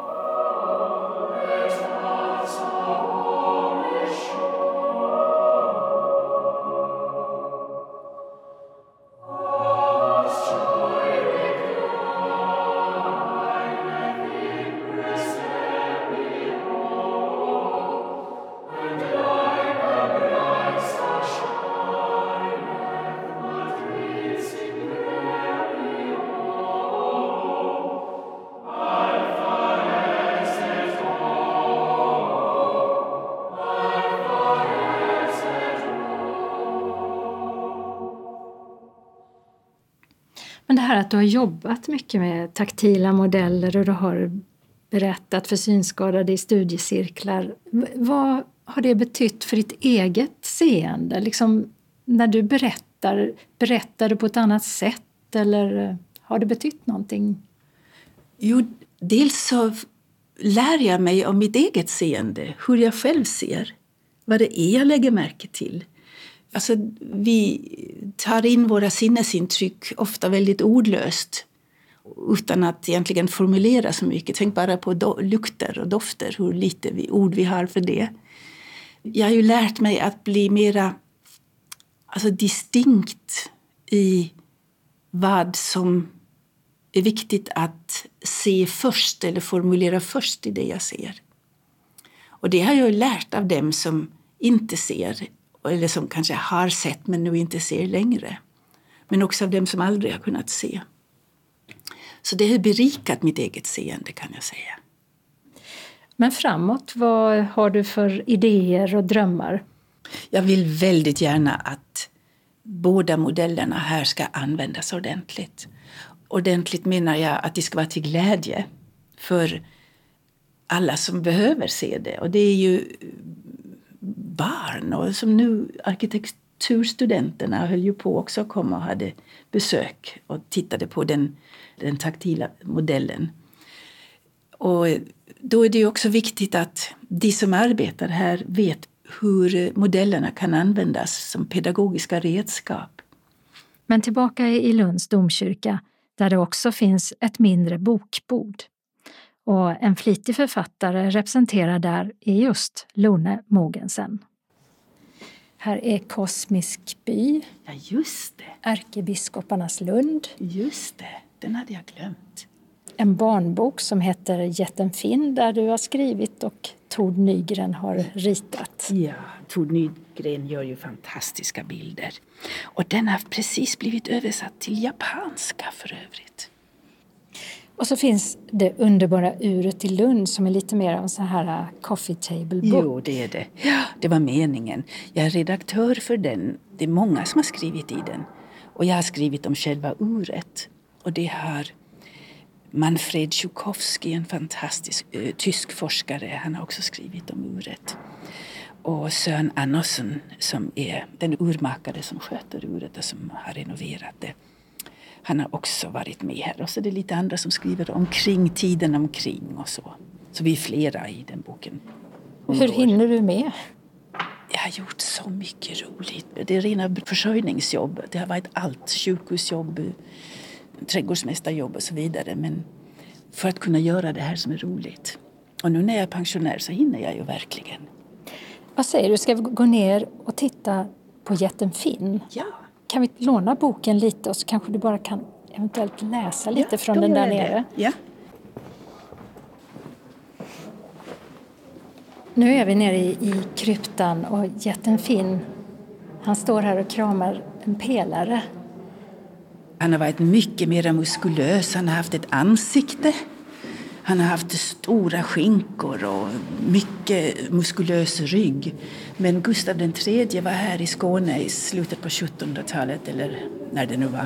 Men det här att du har jobbat mycket med taktila modeller och du har berättat för synskadade i studiecirklar. Vad har det betytt för ditt eget seende? Liksom, när du berättar du på ett annat sätt eller har det betytt någonting? Jo, dels så lär jag mig om mitt eget seende, hur jag själv ser, vad det är jag lägger märke till. Alltså, vi tar in våra sinnesintryck ofta väldigt ordlöst utan att egentligen formulera så mycket. Tänk bara på lukter och dofter, hur lite ord vi har för det. Jag har ju lärt mig att bli mera distinkt i vad som är viktigt att se först eller formulera först i det jag ser. Och det har jag lärt av dem som inte ser eller som kanske har sett men nu inte ser längre. Men också av dem som aldrig har kunnat se. Så det har berikat mitt eget seende kan jag säga. Men framåt, vad har du för idéer och drömmar? Jag vill väldigt gärna att båda modellerna här ska användas ordentligt. Ordentligt menar jag att det ska vara till glädje för alla som behöver se det. Och det är ju barn och som nu arkitekturstudenterna höll ju på också att komma och hade besök och tittade på den taktila modellen. Och då är det ju också viktigt att de som arbetar här vet hur modellerna kan användas som pedagogiska redskap. Men tillbaka i Lunds domkyrka där det också finns ett mindre bokbord. Och en flitig författare representerad där är just Lone Mogensen. Här är Kosmisk by. Ja, just det. Ärkebiskoparnas Lund. Just det, den hade jag glömt. En barnbok som heter Jätten Finn där du har skrivit och Tord Nygren har ritat. Ja, Tord Nygren gör ju fantastiska bilder. Och den har precis blivit översatt till japanska för övrigt. Och så finns det underbara uret i Lund som är lite mer av en sån här coffee table book. Jo, det är det. Ja, det var meningen. Jag är redaktör för den. Det är många som har skrivit i den. Och jag har skrivit om själva uret. Och det har Manfred Tchaikovsky, en fantastisk tysk forskare. Han har också skrivit om uret. Och Sören Andersson som är den urmakare som sköter uret och som har renoverat det. Han har också varit med här. Och så är det lite andra som skriver omkring tiden omkring och så. Så vi är flera i den boken. Hur hinner du med? Jag har gjort så mycket roligt. Det är rena försörjningsjobb. Det har varit allt. Sjukhusjobb, trädgårdsmästarjobb och så vidare. Men för att kunna göra det här som är roligt. Och nu när jag är pensionär så hinner jag ju verkligen. Vad säger du? Ska vi gå ner och titta på Jätten Finn? Ja. Kan vi låna boken lite och så kanske du bara kan eventuellt läsa lite från den där nere? Ja. Nu är vi nere i kryptan och Jätten Finn, han står här och kramar en pelare. Han har varit mycket mer muskulös, han har haft ett ansikte. Han har haft stora skinkor och mycket muskulös rygg. Men Gustav III var här i Skåne i slutet på 1700-talet eller när det nu var.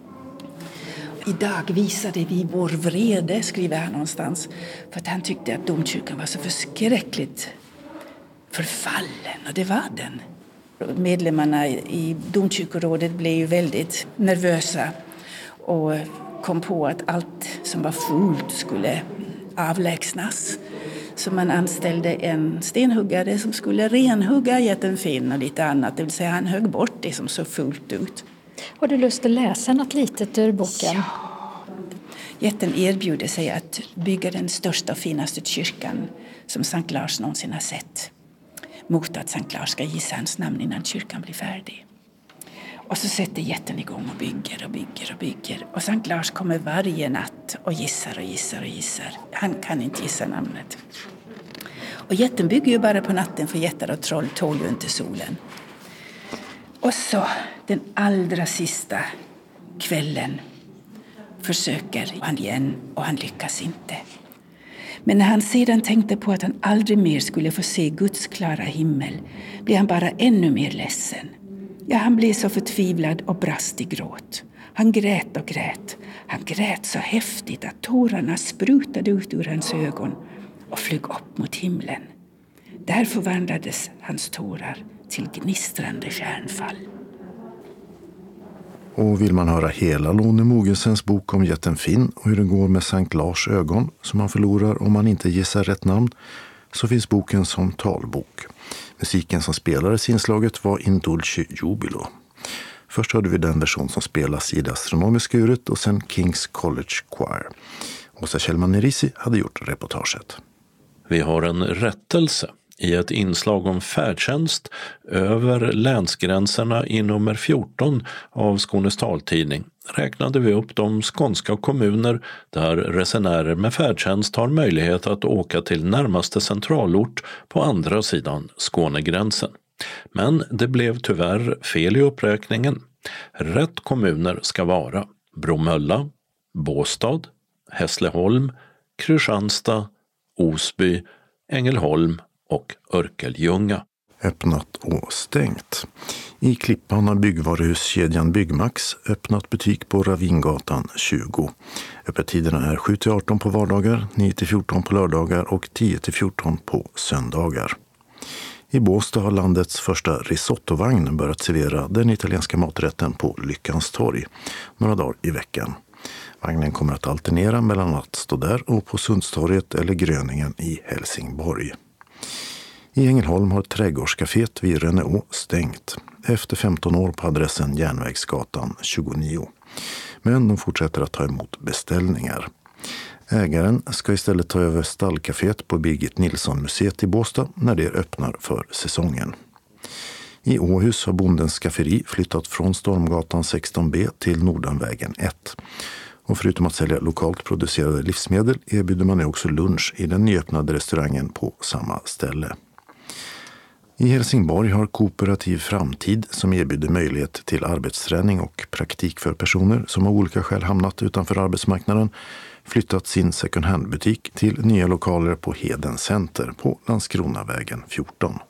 Idag visade vi vår vrede, skriver han någonstans. För att han tyckte att domkyrkan var så förskräckligt förfallen, och det var den. Medlemmarna i domkyrkorådet blev ju väldigt nervösa och kom på att allt som var fult skulle avlägsnas. Så man anställde en stenhuggare som skulle renhugga jätten Finn och lite annat. Det vill säga han högg bort det som så fult ut. Har du lust att läsa något litet ur boken? Ja. Jätten erbjuder sig att bygga den största och finaste kyrkan som Sankt Lars någonsin har sett. Mot att Sankt Lars ska gissa hans namn innan kyrkan blir färdig. Och så sätter jätten igång och bygger och bygger och bygger. Och Sankt Lars kommer varje natt och gissar och gissar och gissar. Han kan inte gissa namnet. Och jätten bygger ju bara på natten, för jättar och troll tål ju inte solen. Och så den allra sista kvällen försöker han igen och han lyckas inte. Men när han sedan tänkte på att han aldrig mer skulle få se Guds klara himmel blev han bara ännu mer ledsen. Ja, han blev så förtvivlad och brast i gråt. Han grät och grät. Han grät så häftigt att tårarna sprutade ut ur hans ögon och flög upp mot himlen. Där förvandlades hans tårar till gnistrande kärnfall. Och vill man höra hela Lone Mogensens bok om jätten Finn och hur det går med Sankt Lars ögon som man förlorar om man inte gissar rätt namn, så finns boken som talbok. Musiken som spelades i inslaget var In Dulce Jubilo. Först hörde vi den version som spelas i det astronomiska uret och sen King's College Choir. Åsa Kjellman Nerisi hade gjort reportaget. Vi har en rättelse i ett inslag om färdtjänst över länsgränserna i nummer 14 av Skånes taltidning. Räknade vi upp de skånska kommuner där resenärer med färdtjänst har möjlighet att åka till närmaste centralort på andra sidan Skånegränsen. Men det blev tyvärr fel i uppräkningen. Rätt kommuner ska vara Bromölla, Båstad, Hässleholm, Kristianstad, Osby, Ängelholm och Örkelljunga. Öppnat och stängt. I Klippan har byggvaruhuskedjan Byggmax öppnat butik på Ravingatan 20. Öppettiderna är 7-18 på vardagar, 9-14 på lördagar och 10-14 på söndagar. I Båstad har landets första risottovagn börjat servera den italienska maträtten på Lyckans torg några dagar i veckan. Vagnen kommer att alternera mellan att stå där och på Sundstorget eller Gröningen i Helsingborg. I Ängelholm har trädgårdscaféet vid Rönneå stängt efter 15 år på adressen Järnvägsgatan 29. Men de fortsätter att ta emot beställningar. Ägaren ska istället ta över stallcaféet på Birgit Nilsson-museet i Båstad när det öppnar för säsongen. I Åhus har Bondens skafferi flyttat från Stormgatan 16B till Nordenvägen 1. Och förutom att sälja lokalt producerade livsmedel erbjuder man nu också lunch i den nyöppnade restaurangen på samma ställe. I Helsingborg har Kooperativ Framtid, som erbjuder möjlighet till arbetsträning och praktik för personer som av olika skäl hamnat utanför arbetsmarknaden, flyttat sin second hand-butik till nya lokaler på Heden Center på Landskronavägen 14.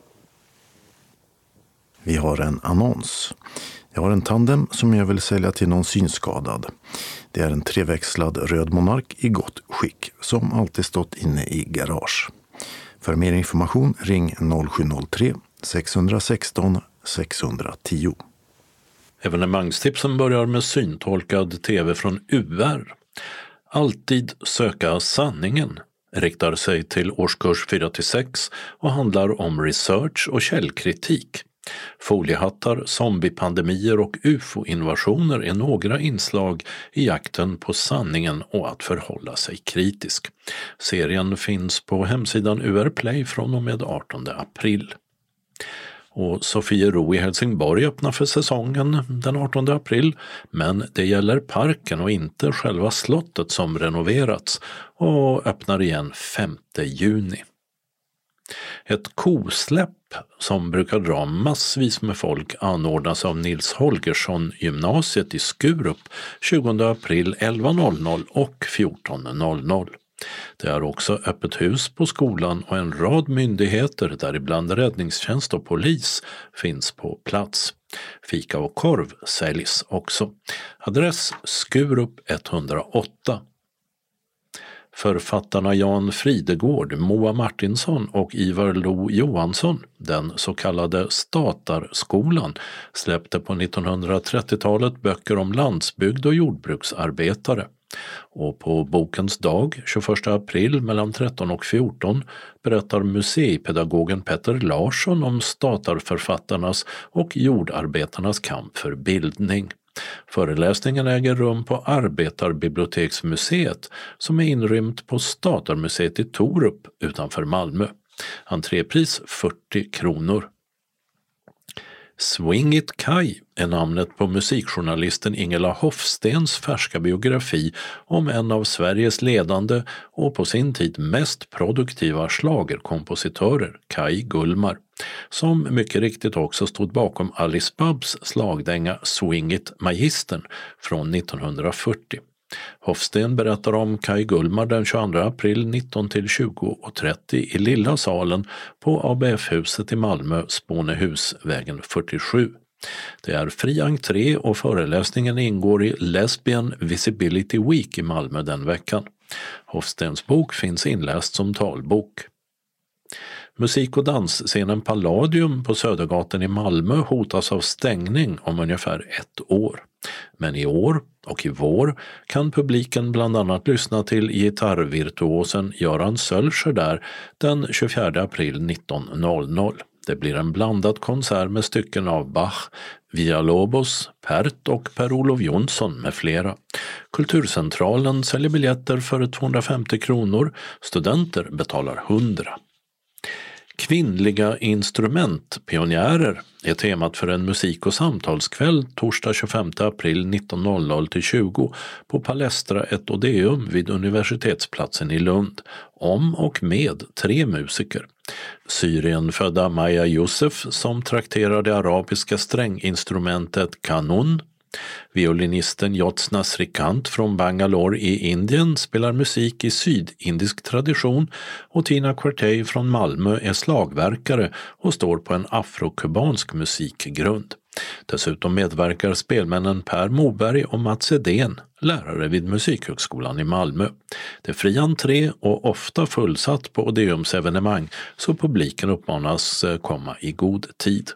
Vi har en annons. Jag har en tandem som jag vill sälja till någon synskadad. Det är en 3-växlad röd Monark i gott skick som alltid stått inne i garage. För mer information ring 0703 616 610. Evenemangstipsen börjar med syntolkad tv från UR. Alltid söka sanningen riktar sig till årskurs 4-6 och handlar om research och källkritik. Foliehattar, zombiepandemier och UFO-invasioner är några inslag i jakten på sanningen och att förhålla sig kritisk. Serien finns på hemsidan UR Play från och med 18 april. Och Sofiero i Helsingborg öppnar för säsongen den 18 april, men det gäller parken och inte själva slottet som renoverats och öppnar igen 5 juni. Ett kosläpp som brukar dra massvis med folk anordnas av Nils Holgersson gymnasiet i Skurup 20 april 11.00 och 14.00. Det är också öppet hus på skolan och en rad myndigheter, däribland räddningstjänst och polis, finns på plats. Fika och korv säljs också. Adress Skurup 108. Författarna Jan Fridegård, Moa Martinsson och Ivar Lo Johansson, den så kallade Statarskolan, släppte på 1930-talet böcker om landsbygd och jordbruksarbetare. Och på bokens dag, 21 april mellan 13 och 14, berättar museipedagogen Petter Larsson om statarförfattarnas och jordarbetarnas kamp för bildning. Föreläsningen äger rum på Arbetarbiblioteksmuseet som är inrymt på Statarmuseet i Torup utanför Malmö. Entrépris 40 kronor. Swing It Kaj är namnet på musikjournalisten Ingela Hofstens färska biografi om en av Sveriges ledande och på sin tid mest produktiva schlagerkompositörer, Kaj Gullmar, som mycket riktigt också stod bakom Alice Babs slagdänga Swing It Magistern från 1940. Hofsten berättar om Kaj Gullmar den 22 april 19-20:30 i Lilla salen på ABF-huset i Malmö, Spånehusvägen 47. Det är fri entré och föreläsningen ingår i Lesbian Visibility Week i Malmö den veckan. Hofstens bok finns inläst som talbok. Musik- och dansscenen Palladium på Södergatan i Malmö hotas av stängning om ungefär 1 år. Men i år och i vår kan publiken bland annat lyssna till gitarrvirtuosen Göran Sölscher där den 24 april 19.00. Det blir en blandad konsert med stycken av Bach, Villalobos, Pärt och Per-Olof Jonsson med flera. Kulturcentralen säljer biljetter för 250 kronor, studenter betalar 100. Kvinnliga instrumentpionjärer är temat för en musik- och samtalskväll torsdag 25 april 19.00-20 på Palestra ett Odeum vid Universitetsplatsen i Lund, om och med 3 musiker. Syrienfödda Maya Youssef som trakterar det arabiska stränginstrumentet kanun. Violinisten Jyotsna Srikant från Bangalore i Indien spelar musik i sydindisk tradition och Tina Quartey från Malmö är slagverkare och står på en afrokubansk musikgrund. Dessutom medverkar spelmännen Per Moberg och Mats Edén, lärare vid Musikhögskolan i Malmö. Det är fri entré och ofta fullsatt på Odeums evenemang så publiken uppmanas komma i god tid.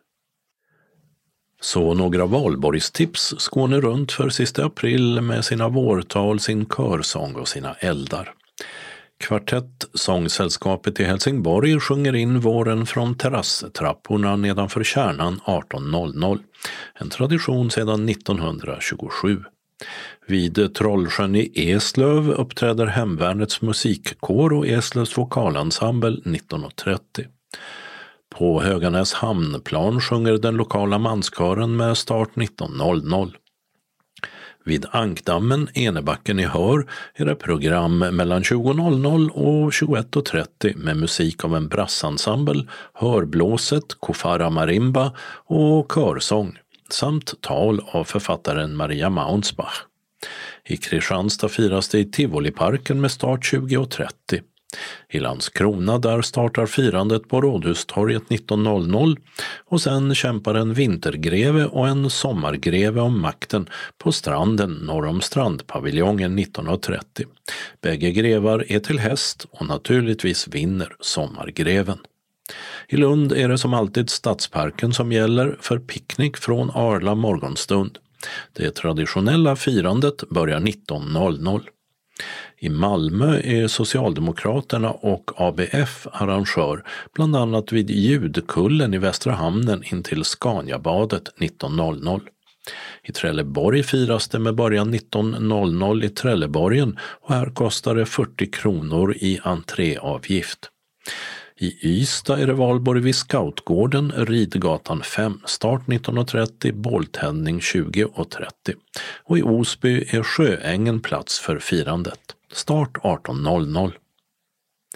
Så några valborgstips. Skåne runt för sista april med sina vårtal, sin körsång och sina eldar. Kvartett Sångsällskapet i Helsingborg sjunger in våren från terrasstrapporna nedanför Kärnan 18.00. En tradition sedan 1927. Vid Trollsjön i Eslöv uppträder Hemvärnets musikkår och Eslövs vokalensemble 19.30. På Höganäs hamnplan sjunger den lokala manskören med start 19.00. Vid Ankdammen, Enebacken i Hör, är det program mellan 20.00 och 21.30 med musik av en brassensemble, hörblåset, kofara marimba och körsång, samt tal av författaren Maria Maunsbach. I Kristianstad firas det i Tivoliparken med start 20.30. I Landskrona där startar firandet på Rådhustorget 19.00 och sen kämpar en vintergreve och en sommargreve om makten på stranden norr om strandpaviljongen 19.30. Bägge grevar är till häst och naturligtvis vinner sommargreven. I Lund är det som alltid Stadsparken som gäller för picknick från Arla morgonstund. Det traditionella firandet börjar 19.00. I Malmö är Socialdemokraterna och ABF arrangör, bland annat vid Ljudkullen i Västra hamnen intill Scaniabadet 19.00. I Trelleborg firas det med början 19.00 i Trelleborgen och här kostar det 40 kronor i entréavgift. I Ystad är det valborg vid Scoutgården, Ridgatan 5, start 19.30, båltändning 20.30. Och i Osby är Sjöängen plats för firandet, start 18.00.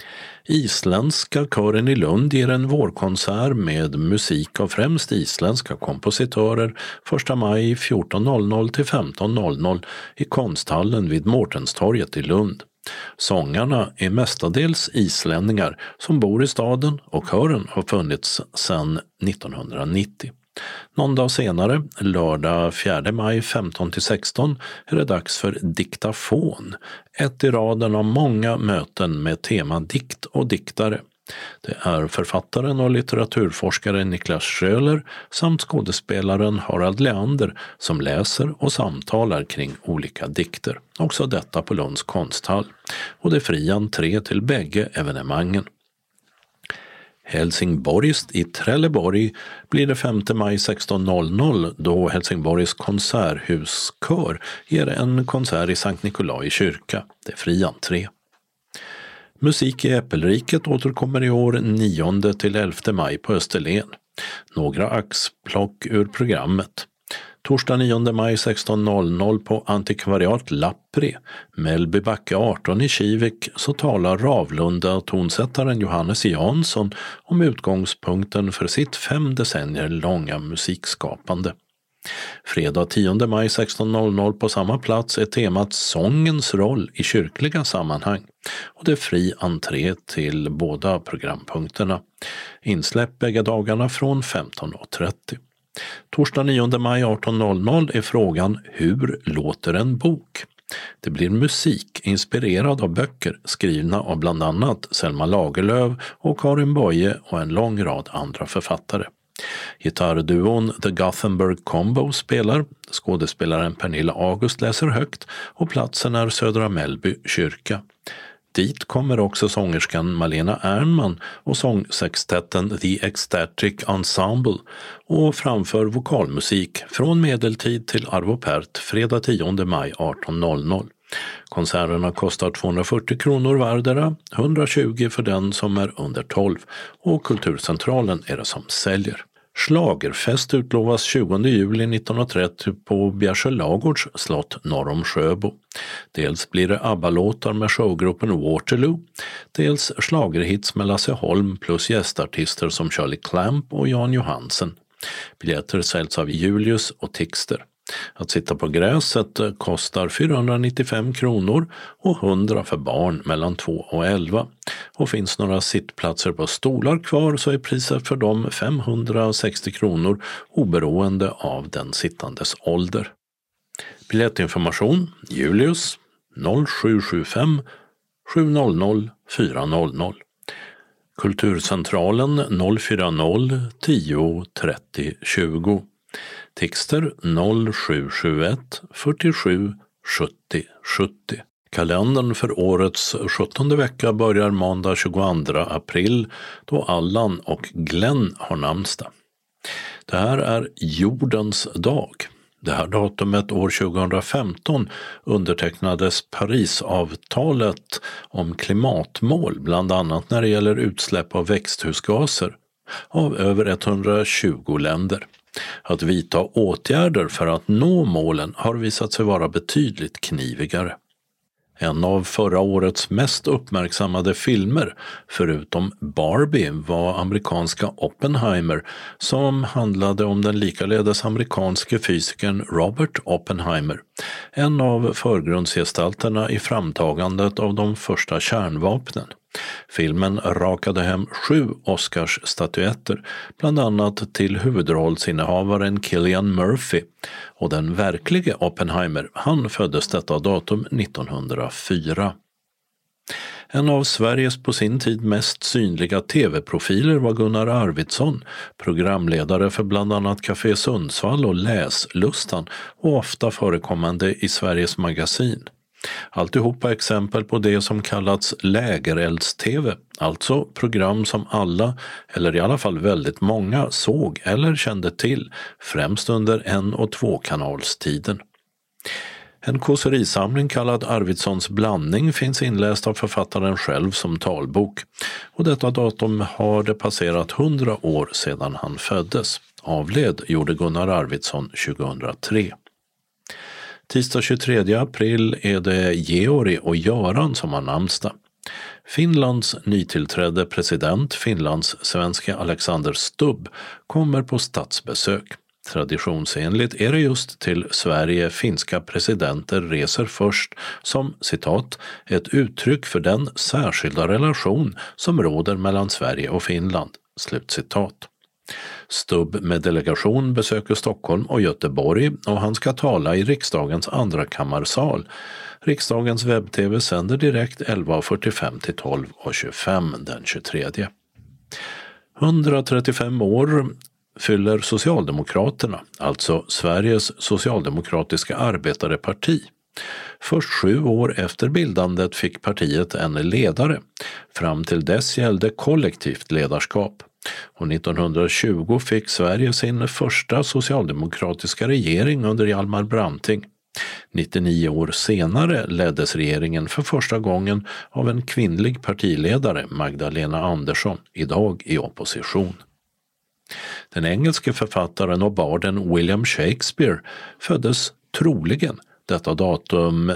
Isländska kören i Lund ger en vårkonsert med musik av främst isländska kompositörer 1 maj 14.00 till 15.00 i konsthallen vid Mårtenstorget i Lund. Sångarna är mestadels islänningar som bor i staden och kören har funnits sedan 1990. Någon dag senare, lördag 4 maj 15-16, är det dags för Diktafon, ett i raden av många möten med tema dikt och diktare. Det är författaren och litteraturforskaren Niklas Schöler samt skådespelaren Harald Leander som läser och samtalar kring olika dikter. Också detta på Lunds konsthall. Och det är fri entré till bägge evenemangen. Helsingborgs i Trelleborg blir det 5 maj 16.00 då Helsingborgs konserthuskör ger en konsert i Sankt Nikolai kyrka. Det är fri entré. Musik i Äppelriket återkommer i år 9 till 11 maj på Österlen. Några axplock ur programmet. Torsdag 9 maj 16.00 på Antikvariat Lappri, Mellbybacke 18 i Kivik, så talar Ravlunda tonsättaren Johannes Jansson om utgångspunkten för sitt 5 decennier långa musikskapande. Fredag 10 maj 16.00 på samma plats är temat sångens roll i kyrkliga sammanhang och det är fri entré till båda programpunkterna. Insläpp bägge dagarna från 15.30. Torsdag 9 maj 18.00 är frågan Hur låter en bok? Det blir musik inspirerad av böcker skrivna av bland annat Selma Lagerlöf och Karin Boye och en lång rad andra författare. Gitarrduon The Gothenburg Combo spelar, skådespelaren Pernilla August läser högt och platsen är Södra Mellby kyrka. Dit kommer också sångerskan Malena Ernman och sångsextetten The Ecstatic Ensemble och framför vokalmusik från medeltid till Arvo Pärt fredag 10 maj 18.00. Konserterna kostar 240 kronor vardera, 120 för den som är under 12 och Kulturcentralen är det som säljer. Schlagerfest utlovas 20 juli 1930 på Bjärsjölagårds slott norr om Sjöbo. Dels blir det ABBA-låtar med showgruppen Waterloo, dels schlagerhits med Lasse Holm plus gästartister som Shirley Clamp och Jan Johansen. Biljetter säljs av Julius och Tixter. Att sitta på gräset kostar 495 kronor och 100 för barn mellan 2 och 11. Och finns några sittplatser på stolar kvar så är priset för dem 560 kronor oberoende av den sittandes ålder. Biljettinformation Julius 0775 700 400. Kulturcentralen 040 10 30 20. Tixter 0771 47 70 70. Kalendern för årets 17:e vecka börjar måndag 22 april då Allan och Glenn har namnsdag. Det här är jordens dag. Det här datumet år 2015 undertecknades Parisavtalet om klimatmål, bland annat när det gäller utsläpp av växthusgaser, av över 120 länder. Att vidta åtgärder för att nå målen har visat sig vara betydligt knivigare. En av förra årets mest uppmärksammade filmer, förutom Barbie, var amerikanska Oppenheimer som handlade om den likaledes amerikanske fysikern Robert Oppenheimer, en av förgrundsgestalterna i framtagandet av de första kärnvapnen. Filmen rakade hem 7 Oscarsstatyetter, bland annat till huvudrollsinnehavaren Cillian Murphy, och den verklige Oppenheimer, han föddes detta datum 1904. En av Sveriges på sin tid mest synliga tv-profiler var Gunnar Arvidsson, programledare för bland annat Café Sundsvall och Läslustan och ofta förekommande i Sveriges Magasin. Alltihopa exempel på det som kallats lägerelds-tv, alltså program som alla, eller i alla fall väldigt många, såg eller kände till, främst under 1- och 2-kanalstiden. En kåserisamling kallad Arvidssons blandning finns inläst av författaren själv som talbok, och detta datum har det passerat 100 år sedan han föddes. Avled gjorde Gunnar Arvidsson 2003. Tisdag 23 april är det Georg och Göran som har namnsdag. Finlands nytillträdde president, Finlands svenska Alexander Stubb, kommer på statsbesök. Traditionsenligt är det just till Sverige finska presidenter reser först som, citat, ett uttryck för den särskilda relation som råder mellan Sverige och Finland, slutcitat. Stubb med delegation besöker Stockholm och Göteborg och han ska tala i riksdagens andra kammarsal. Riksdagens webb-tv sänder direkt 11.45 till 12.25 den 23. 135 år fyller Socialdemokraterna, alltså Sveriges socialdemokratiska arbetareparti. Först 7 år efter bildandet fick partiet en ledare. Fram till dess gällde kollektivt ledarskap. Och 1920 fick Sverige sin första socialdemokratiska regering under Hjalmar Branting. 99 år senare leddes regeringen för första gången av en kvinnlig partiledare, Magdalena Andersson, idag i opposition. Den engelske författaren och barden William Shakespeare föddes troligen detta datum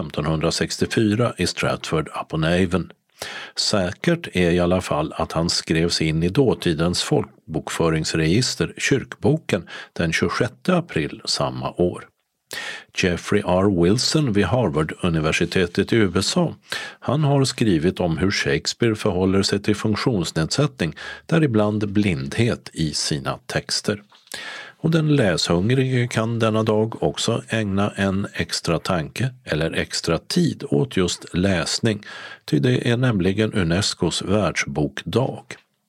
1564 i Stratford-upon-Avon. Säkert är i alla fall att han skrevs in i dåtidens folkbokföringsregister, kyrkboken, den 26 april samma år. Jeffrey R. Wilson vid Harvard-universitetet i USA. Han har skrivit om hur Shakespeare förhåller sig till funktionsnedsättning, däribland blindhet, i sina texter. Och den läshungrige kan denna dag också ägna en extra tanke eller extra tid åt just läsning, ty det är nämligen Unescos världsbokdag.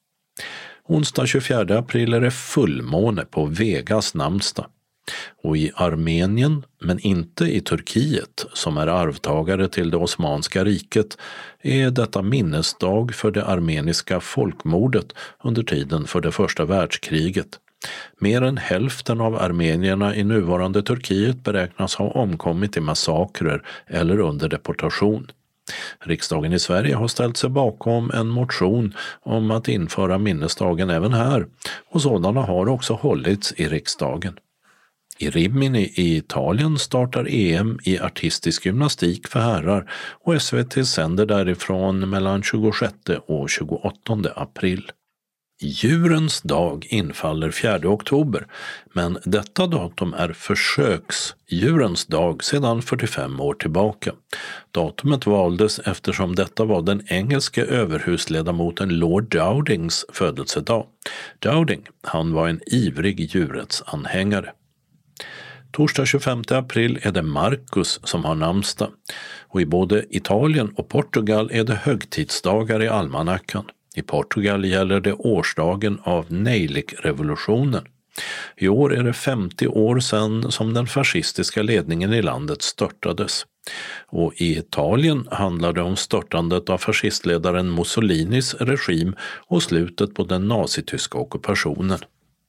Onsdag 24 april är det fullmåne på Vegas namnsdag. Och i Armenien, men inte i Turkiet, som är arvtagare till det Osmanska riket, är detta minnesdag för det armeniska folkmordet under tiden för det första världskriget. Mer än hälften av armenierna i nuvarande Turkiet beräknas ha omkommit i massakrer eller under deportation. Riksdagen i Sverige har ställt sig bakom en motion om att införa minnesdagen även här, och sådana har också hållits i riksdagen. I Rimini i Italien startar EM i artistisk gymnastik för herrar och SVT sänder därifrån mellan 26 och 28 april. Djurens dag infaller 4 oktober, men detta datum är försöksdjurens dag sedan 45 år tillbaka. Datumet valdes eftersom detta var den engelske överhusledamoten Lord Dowdings födelsedag. Dowding, han var en ivrig djurrättsanhängare. Torsdag 25 april är det Marcus som har namnsdag, och i både Italien och Portugal är det högtidsdagar i almanackan. I Portugal gäller det årsdagen av Nejlikrevolutionen. I år är det 50 år sedan som den fascistiska ledningen i landet störtades. Och i Italien handlar det om störtandet av fascistledaren Mussolinis regim och slutet på den nazityska ockupationen.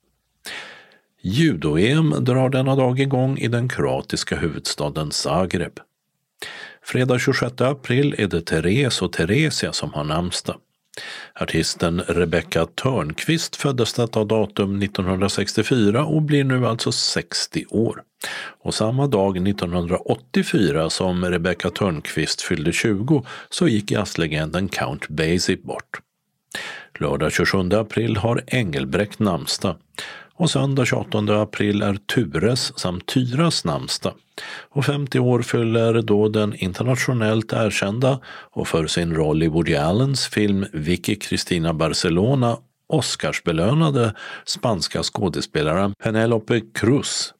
Judo-EM drar denna dag igång i den kroatiska huvudstaden Zagreb. Fredag 26 april är det Therese och Theresia som har namnsdag. Artisten Rebecca Törnqvist föddes detta datum 1964 och blir nu alltså 60 år. Och samma dag 1984 som Rebecca Törnqvist fyllde 20 så gick jazzlegenden Count Basie bort. Lördag 27 april har Engelbrekt namnsdag. Och söndag 28 april är Tures samt Tyras namnsdag. Och 50 år fyller då den internationellt erkända och för sin roll i Woody Allens film Vicky Cristina Barcelona Oscarsbelönade spanska skådespelaren Penélope Cruz.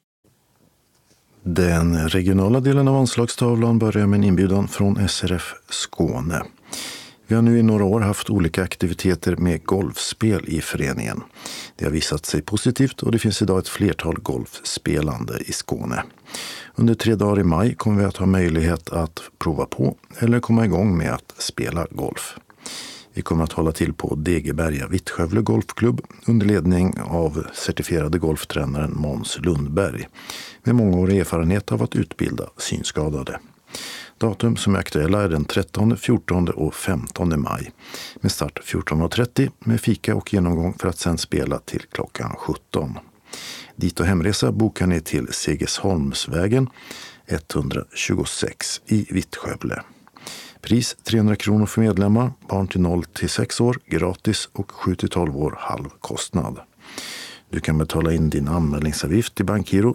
Den regionala delen av anslagstavlan börjar med en inbjudan från SRF Skåne. Vi har nu i några år haft olika aktiviteter med golfspel i föreningen. Det har visat sig positivt och det finns idag ett flertal golfspelande i Skåne. Under 3 dagar i maj kommer vi att ha möjlighet att prova på eller komma igång med att spela golf. Vi kommer att hålla till på Degeberga Vittskövle Golfklubb under ledning av certifierade golftränaren Måns Lundberg med mångårig erfarenhet av att utbilda synskadade. Datum som är aktuella är den 13, 14 och 15 maj med start 14.30 med fika och genomgång för att sedan spela till klockan 17. Dit och hemresa bokar ni till Segesholmsvägen 126 i Vittskövle. Pris 300 kronor för medlemmar, barn till 0 till 6 år gratis och 7 till 12 år halv kostnad. Du kan betala in din anmälningsavgift till Bankgiro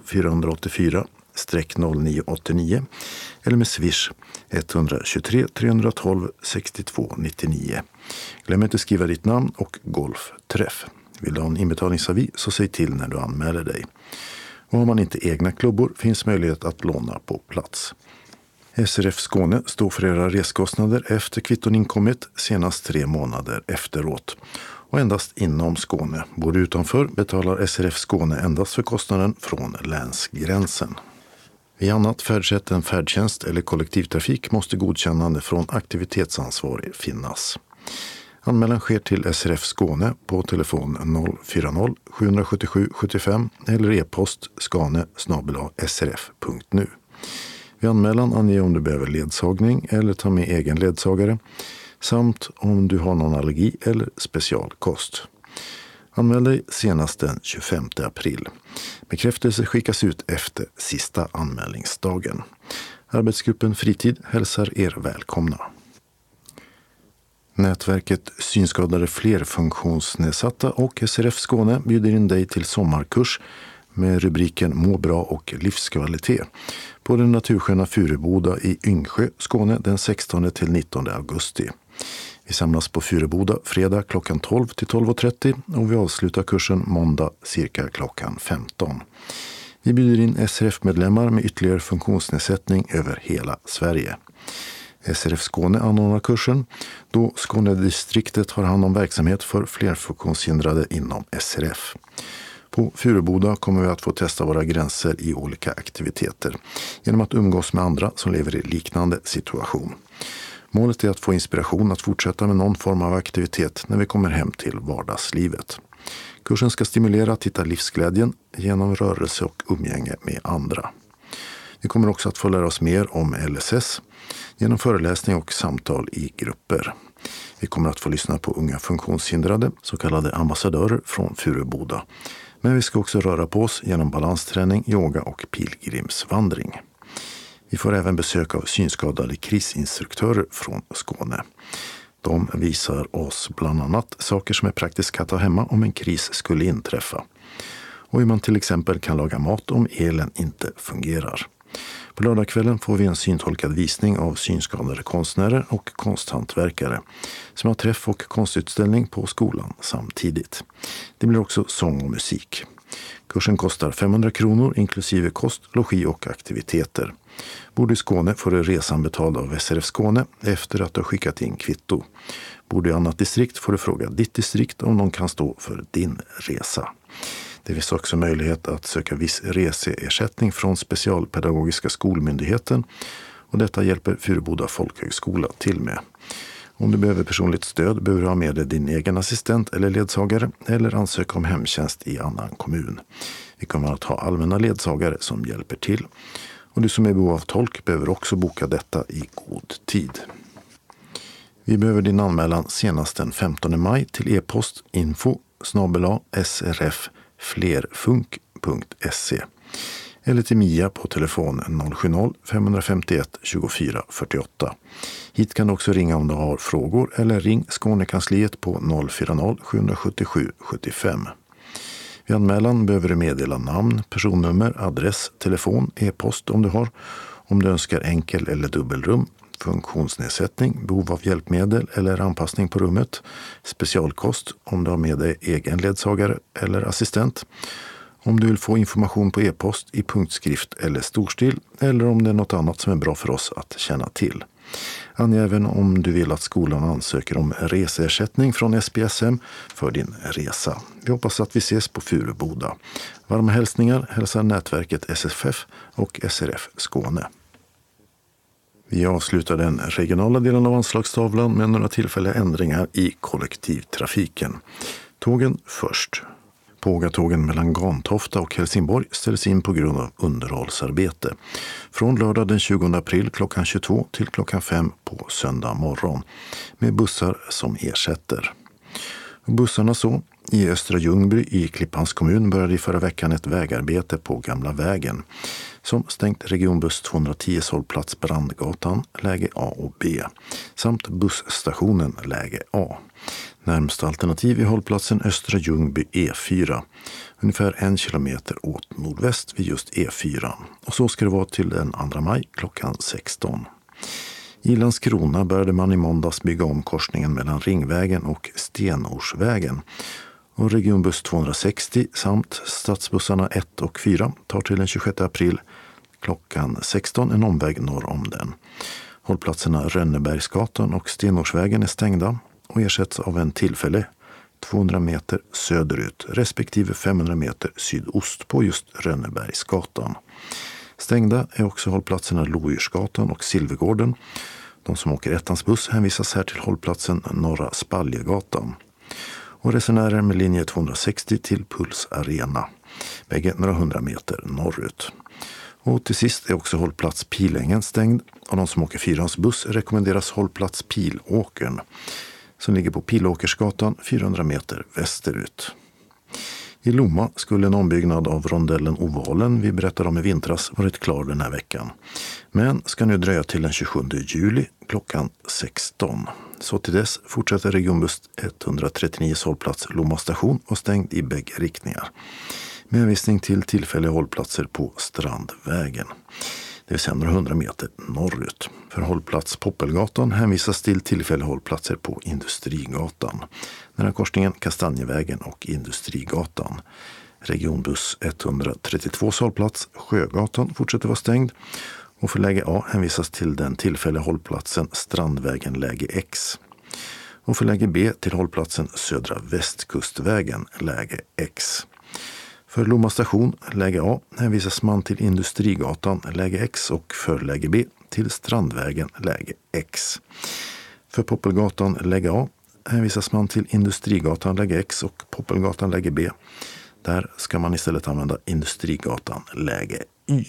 484-0989 eller med Swish 123 312 62 99. Glöm inte skriva ditt namn och golfträff. Vill du ha en inbetalningsavi så säg till när du anmäler dig. Och har man inte egna klubbor finns möjlighet att låna på plats. SRF Skåne står för era reskostnader efter kvitton inkommit senast 3 månader efteråt. Och endast inom Skåne. Bor du utanför betalar SRF Skåne endast för kostnaden från länsgränsen. Vid annat färdsätt än färdtjänst eller kollektivtrafik måste godkännande från aktivitetsansvarig finnas. Anmälan sker till SRF Skåne på telefon 040-777 75 eller e-post skane@srf.nu. Vid anmälan ange om du behöver ledsagning eller ta med egen ledsagare samt om du har någon allergi eller specialkost. Anmäl dig senast den 25 april. Bekräftelse skickas ut efter sista anmälningsdagen. Arbetsgruppen Fritid hälsar er välkomna. Nätverket Synskadade flerfunktionsnedsatta och SRF Skåne bjuder in dig till sommarkurs med rubriken Må bra och livskvalitet på den natursköna Fureboda i Yngsjö, Skåne den 16 till 19 augusti. Vi samlas på Fureboda fredag klockan 12 till 12.30 och vi avslutar kursen måndag cirka klockan 15. Vi bjuder in SRF-medlemmar med ytterligare funktionsnedsättning över hela Sverige. SRF Skåne anordnar kursen då Skånedistriktet har hand om verksamhet för flerfunktionshindrade inom SRF. På Fureboda kommer vi att få testa våra gränser i olika aktiviteter genom att umgås med andra som lever i liknande situation. Målet är att få inspiration att fortsätta med någon form av aktivitet när vi kommer hem till vardagslivet. Kursen ska stimulera att hitta livsglädjen genom rörelse och umgänge med andra. Vi kommer också att få lära oss mer om LSS genom föreläsning och samtal i grupper. Vi kommer att få lyssna på unga funktionshindrade, så kallade ambassadörer från Fureboda. Men vi ska också röra på oss genom balansträning, yoga och pilgrimsvandring. Vi får även besök av synskadade krisinstruktörer från Skåne. De visar oss bland annat saker som är praktiskt att ta hemma om en kris skulle inträffa. Och hur man till exempel kan laga mat om elen inte fungerar. På lördagskvällen får vi en syntolkad visning av synskadade konstnärer och konsthantverkare som har träff och konstutställning på skolan samtidigt. Det blir också sång och musik. Kursen kostar 500 kronor inklusive kost, logi och aktiviteter. Bor du i Skåne får du resan betald av SRF Skåne efter att du har skickat in kvitto. Bor du i annat distrikt får du fråga ditt distrikt om någon kan stå för din resa. Det finns också möjlighet att söka viss reseersättning från Specialpedagogiska skolmyndigheten och detta hjälper Fureboda folkhögskola till med. Om du behöver personligt stöd behöver du ha med dig din egen assistent eller ledsagare eller ansöka om hemtjänst i annan kommun. Vi kommer att ha allmänna ledsagare som hjälper till. Och du som är i behov av tolk behöver också boka detta i god tid. Vi behöver din anmälan senast den 15 maj till e-post info@srfflerfunk.se eller till Mia på telefon 070-551 24 48. Hit kan du också ringa om du har frågor eller ring Skånekansliet på 040-777 75. Vid anmälan behöver du meddela namn, personnummer, adress, telefon, e-post om du har, om du önskar enkel eller dubbelrum, funktionsnedsättning, behov av hjälpmedel eller anpassning på rummet, specialkost om du har med dig egen ledsagare eller assistent, om du vill få information på e-post i punktskrift eller storstil eller om det är något annat som är bra för oss att känna till. Ange även om du vill att skolan ansöker om reseersättning från SPSM för din resa. Vi hoppas att vi ses på Fureboda. Varma hälsningar hälsar nätverket SFF och SRF Skåne. Vi avslutar den regionala delen av anslagstavlan med några tillfälliga ändringar i kollektivtrafiken. Tågen först. Pågatågen mellan Gantofta och Helsingborg ställs in på grund av underhållsarbete. Från lördag den 20 april klockan 22 till klockan 5 på söndag morgon med bussar som ersätter. Bussarna så. I Östra Ljungby i Klippans kommun började i förra veckan ett vägarbete på Gamla vägen som stängt regionbuss 210 hållplats Brandgatan, läge A och B, samt busstationen läge A. Närmsta alternativ är hållplatsen Östra Ljungby E4, ungefär 1 kilometer åt nordväst vid just E4. Och så ska det vara till den 2 maj klockan 16. I Landskrona började man i måndags bygga om korsningen mellan Ringvägen och Stenorsvägen. Och regionbuss 260 samt stadsbussarna 1 och 4 tar till den 26 april klockan 16 en omväg norr om den. Hållplatserna Rönnebergsgatan och Stenorsvägen är stängda och ersätts av en tillfälle 200 meter söderut respektive 500 meter sydost på just Rönnebergsgatan. Stängda är också hållplatserna Loyrsgatan och Silvergården. De som åker ettans buss hänvisas här till hållplatsen Norra Spaljegatan. Och resenärer med linje 260 till Puls Arena, bägge några 100 meter norrut. Och till sist är också hållplats Pilängen stängd och de som åker 4ans buss rekommenderas hållplats Pilåkern som ligger på Pilåkersgatan 400 meter västerut. I Lomma skulle en ombyggnad av rondellen Ovalen vi berättade om i vintras varit klar den här veckan. Men ska nu dröja till den 27 juli klockan 16. Så till dess fortsätter regionbuss 139 hållplats Lomma station och stängd i bägge riktningar. Med hänvisning till tillfälliga hållplatser på Strandvägen. Det vill säga några 100 meter norrut. För hållplats Poppelgatan hänvisas till tillfälliga hållplatser på Industrigatan. Nära korsningen Kastanjevägen och Industrigatan. Regionbuss 132 hållplats Sjögatan fortsätter vara stängd. Och för läge A hänvisas till den tillfälliga hållplatsen Strandvägen läge X. Och för läge B till hållplatsen Södra Västkustvägen läge X. För Lomma station, läge A, hänvisas man till Industrigatan, läge X och för läge B till Strandvägen, läge X. För Poppelgatan, läge A, hänvisas man till Industrigatan, läge X och Poppelgatan, läge B. Där ska man istället använda Industrigatan, läge Y.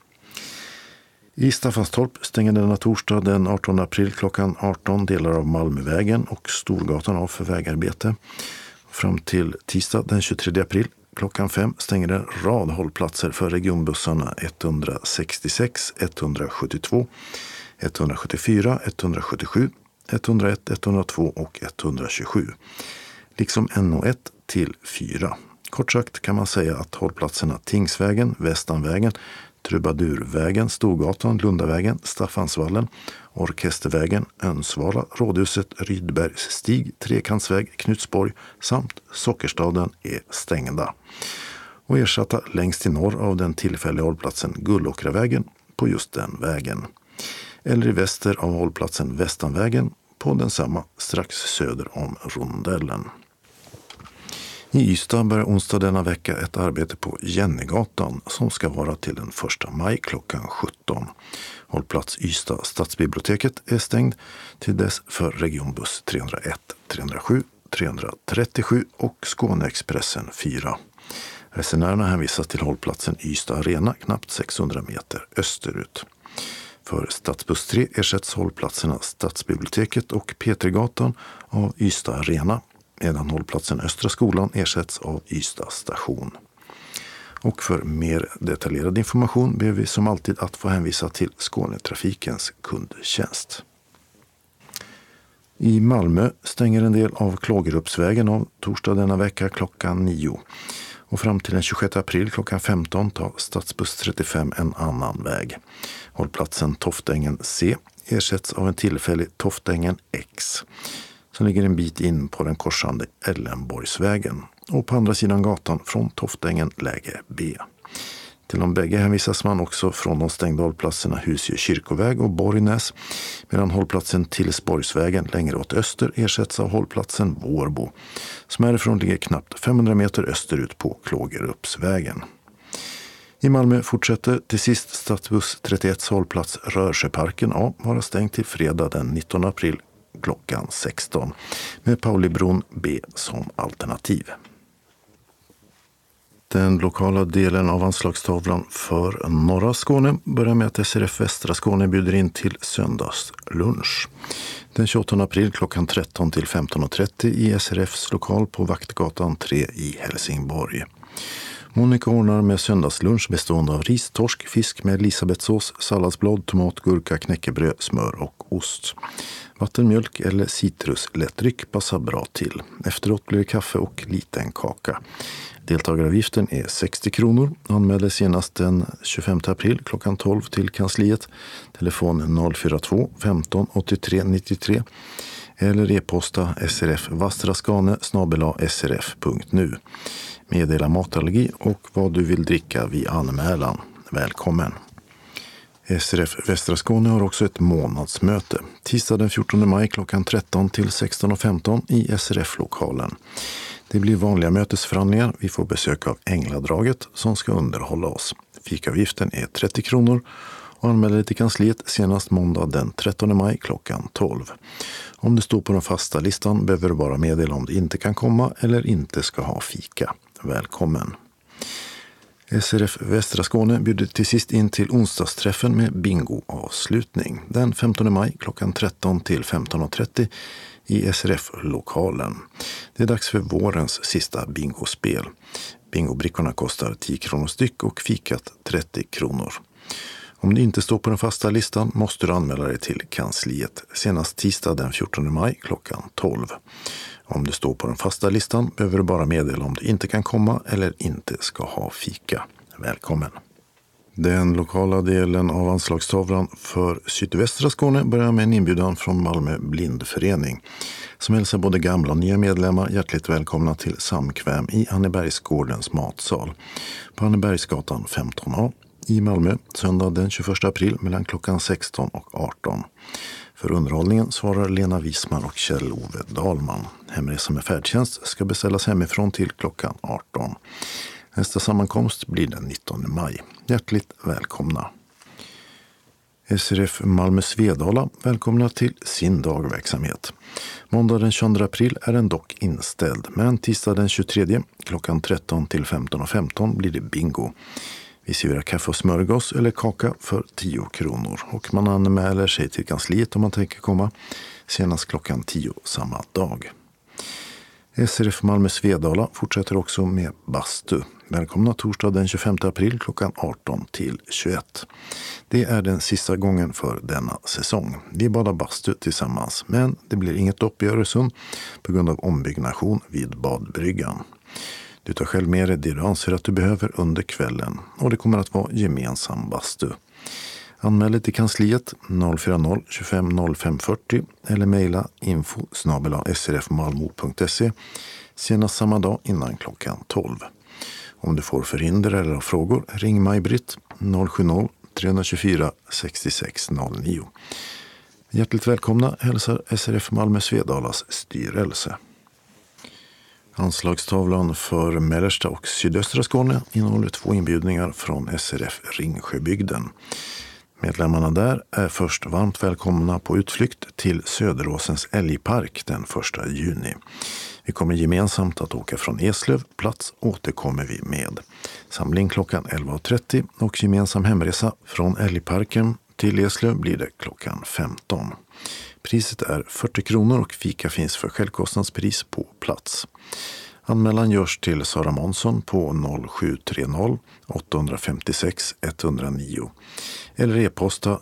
I Staffanstorp stänger denna torsdag den 18 april klockan 18 delar av Malmövägen och Storgatan av för vägarbete. Fram till tisdag den 23 april klockan 5 stänger en rad hållplatser för regionbussarna 166, 172, 174, 177, 101, 102 och 127. Liksom NO1 till 4. Kort sagt kan man säga att hållplatserna Tingsvägen, Västanvägen, Trubadurvägen, Storgatan, Lundavägen, Staffansvallen, Orkestervägen, Önsvala, Rådhuset, Rydbergsstig, Trekantsväg, Knutsborg samt Sockerstaden är stängda och ersatta längst till norr av den tillfälliga hållplatsen Gullåkravägen på just den vägen. Eller i väster av hållplatsen Västanvägen på densamma strax söder om rondellen. I Ystad börjar onsdag denna vecka ett arbete på Jennegatan som ska vara till den 1 maj klockan 17. Hållplats Ystad stadsbiblioteket är stängd till dess för regionbuss 301, 307, 337 och Skåneexpressen 4. Resenärerna hänvisas till hållplatsen Ystad Arena knappt 600 meter österut. För stadsbuss 3 ersätts hållplatserna Stadsbiblioteket och Petrigatan av Ystad Arena, medan hållplatsen Östra skolan ersätts av Ystad station. Och för mer detaljerad information ber vi som alltid att få hänvisa till Skånetrafikens kundtjänst. I Malmö stänger en del av Klågerupsvägen av torsdag denna vecka klockan 9. Och fram till den 26 april klockan 15 tar stadsbuss 35 en annan väg. Hållplatsen Toftängen C ersätts av en tillfällig Toftängen X som ligger en bit in på den korsande Ellenborgsvägen och på andra sidan gatan från Toftängen läge B. Till de bägge hänvisas man också från de stängda hållplatserna Husjö kyrkoväg och Borgnäs, medan hållplatsen Tillsborgsvägen längre åt öster ersätts av hållplatsen Vårbo, som härifrån ligger knappt 500 meter österut på Klågerupsvägen. I Malmö fortsätter till sist stadsbuss 31 hållplats Rörsjöparken A vara stängd till fredag den 19 april klockan 16 med Paulibron B som alternativ. Den lokala delen av anslagstavlan för norra Skåne börjar med att SRF Västra Skåne bjuder in till söndagslunch. Den 28 april klockan 13 till 15.30 i SRFs lokal på Vaktgatan 3 i Helsingborg. Monica ordnar med söndagslunch bestående av ris, torsk, fisk med elisabethsås, salladsblad, tomat, gurka, knäckebröd, smör och ost. Vattenmjölk eller citruslättdryck passar bra till. Efteråt blir det kaffe och liten kaka. Deltagaravgiften är 60 kronor. Anmälde senast den 25 april klockan 12 till kansliet. Telefon 042 15 83 93 eller e-posta srfvastraskane@srf.nu. Meddela matallergi och vad du vill dricka vid anmälan. Välkommen! SRF Västra Skåne har också ett månadsmöte. Tisdag den 14 maj klockan 13 till 16.15 i SRF-lokalen. Det blir vanliga mötesförhandlingar. Vi får besök av Ängladraget som ska underhålla oss. Fikavgiften är 30 kronor och anmäler till kansliet senast måndag den 13 maj klockan 12. Om du står på den fasta listan behöver du bara meddela om du inte kan komma eller inte ska ha fika. Välkommen! SRF Västra Skåne bjuder till sist in till onsdagsträffen med bingoavslutning. Den 15 maj klockan 13 till 15.30 i SRF-lokalen. Det är dags för vårens sista bingospel. Bingobrickorna kostar 10 kronor styck och fikat 30 kronor. Om du inte står på den fasta listan måste du anmäla dig till kansliet senast tisdag den 14 maj klockan 12. Om du står på den fasta listan behöver du bara meddela om du inte kan komma eller inte ska ha fika. Välkommen! Den lokala delen av anslagstavlan för sydvästra Skåne börjar med en inbjudan från Malmö blindförening som hälsar både gamla och nya medlemmar hjärtligt välkomna till samkväm i Annebergsgårdens matsal på Annebergsgatan 15A i Malmö söndag den 21 april mellan klockan 16 och 18. För underhållningen svarar Lena Wismar och Kjell-Ove Dahlman. Hemresa med färdtjänst ska beställas hemifrån till klockan 18. Nästa sammankomst blir den 19 maj. Hjärtligt välkomna! SRF Malmö Svedala välkomna till sin dagverksamhet. Måndag den 22 april är den dock inställd, men tisdag den 23 klockan 13 till 15.15 blir det bingo. Vi serverar kaffe och smörgås eller kaka för 10 kronor och man anmäler sig till kansliet om man tänker komma senast klockan 10 samma dag. SRF Malmö Svedala fortsätter också med bastu. Välkomna torsdag den 25 april klockan 18 till 21. Det är den sista gången för denna säsong. Vi badar bastu tillsammans, men det blir inget dopp i Öresund på grund av ombyggnation vid badbryggan. Du tar själv med dig det du anser att du behöver under kvällen och det kommer att vara gemensam bastu. Anmäl dig till kansliet 040 25 05 40 eller mejla info@srfmalmo.se senast samma dag innan klockan 12. Om du får förhinder eller har frågor, ring Maj-Britt 070 324 6609. Hjärtligt välkomna hälsar SRF Malmö Svedalas styrelse. Anslagstavlan för mellersta och sydöstra Skåne innehåller 2 inbjudningar från SRF Ringsjöbygden. Medlemmarna där är först varmt välkomna på utflykt till Söderåsens älgpark den 1 juni. Vi kommer gemensamt att åka från Eslöv, plats återkommer vi med. Samling klockan 11.30 och gemensam hemresa från älgparken till Eslöv blir det klockan 15. Priset är 40 kronor och fika finns för självkostnadspris på plats. Anmälan görs till Sara Månsson på 0730 856 109 eller e-posta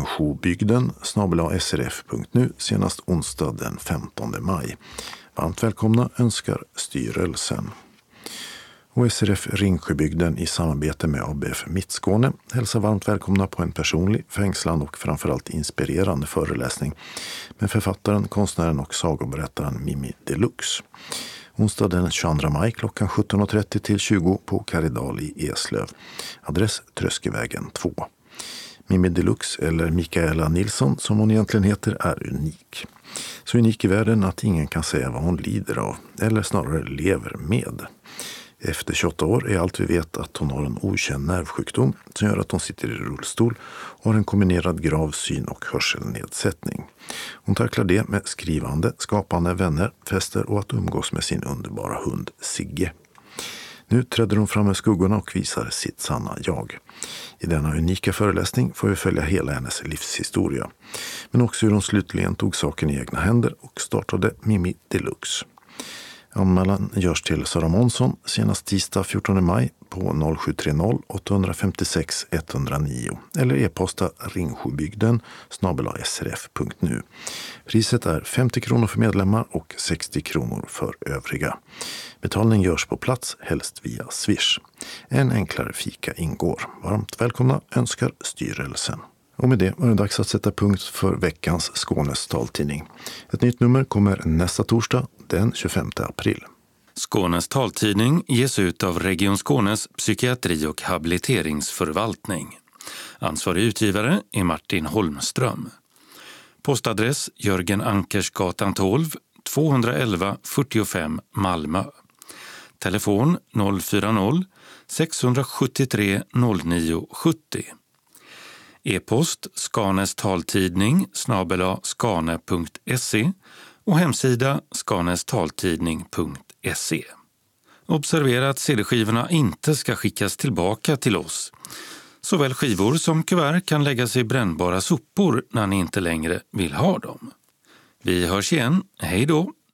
ringskobygden@srf.nu senast onsdag den 15 maj. Varmt välkomna önskar styrelsen. Och SRF Ringsjöbygden i samarbete med ABF Mittskåne hälsar varmt välkomna på en personlig, fängslande och framförallt inspirerande föreläsning med författaren, konstnären och sagoberättaren Mimmi Deluxe. Onsdag den 22 maj klockan 17.30 till 20 på Karidal i Eslöv. Adress Tröskevägen 2. Mimmi Deluxe, eller Mikaela Nilsson som hon egentligen heter, är unik. Så unik i världen att ingen kan säga vad hon lider av, eller snarare lever med. Efter 28 år är allt vi vet att hon har en okänd nervsjukdom som gör att hon sitter i rullstol och har en kombinerad grav syn- och hörselnedsättning. Hon tacklar det med skrivande, skapande, vänner, fester och att umgås med sin underbara hund Sigge. Nu trädde hon fram med skuggorna och visade sitt sanna jag. I denna unika föreläsning får vi följa hela hennes livshistoria. Men också hur hon slutligen tog saken i egna händer och startade Mimmi Deluxe. Anmälan görs till Sara Månsson senast tisdag 14 maj på 0730 856 109 eller e-posta ringsjöbygden@srf.nu. Priset är 50 kronor för medlemmar och 60 kronor för övriga. Betalning görs på plats, helst via Swish. En enklare fika ingår. Varmt välkomna önskar styrelsen. Och med det var det dags att sätta punkt för veckans Skånes taltidning. Ett nytt nummer kommer nästa torsdag, den 25 april. Skånes taltidning ges ut av Region Skånes psykiatri- och habiliteringsförvaltning. Ansvarig utgivare är Martin Holmström. Postadress Jörgen Ankersgatan 12, 211 45 Malmö. Telefon 040 673 0970. E-post skanestaltidning @skane.se och hemsida skanestaltidning.se. Observera att CD-skivorna inte ska skickas tillbaka till oss. Såväl skivor som kuvert kan läggas i brännbara sopor när ni inte längre vill ha dem. Vi hörs igen, hej då!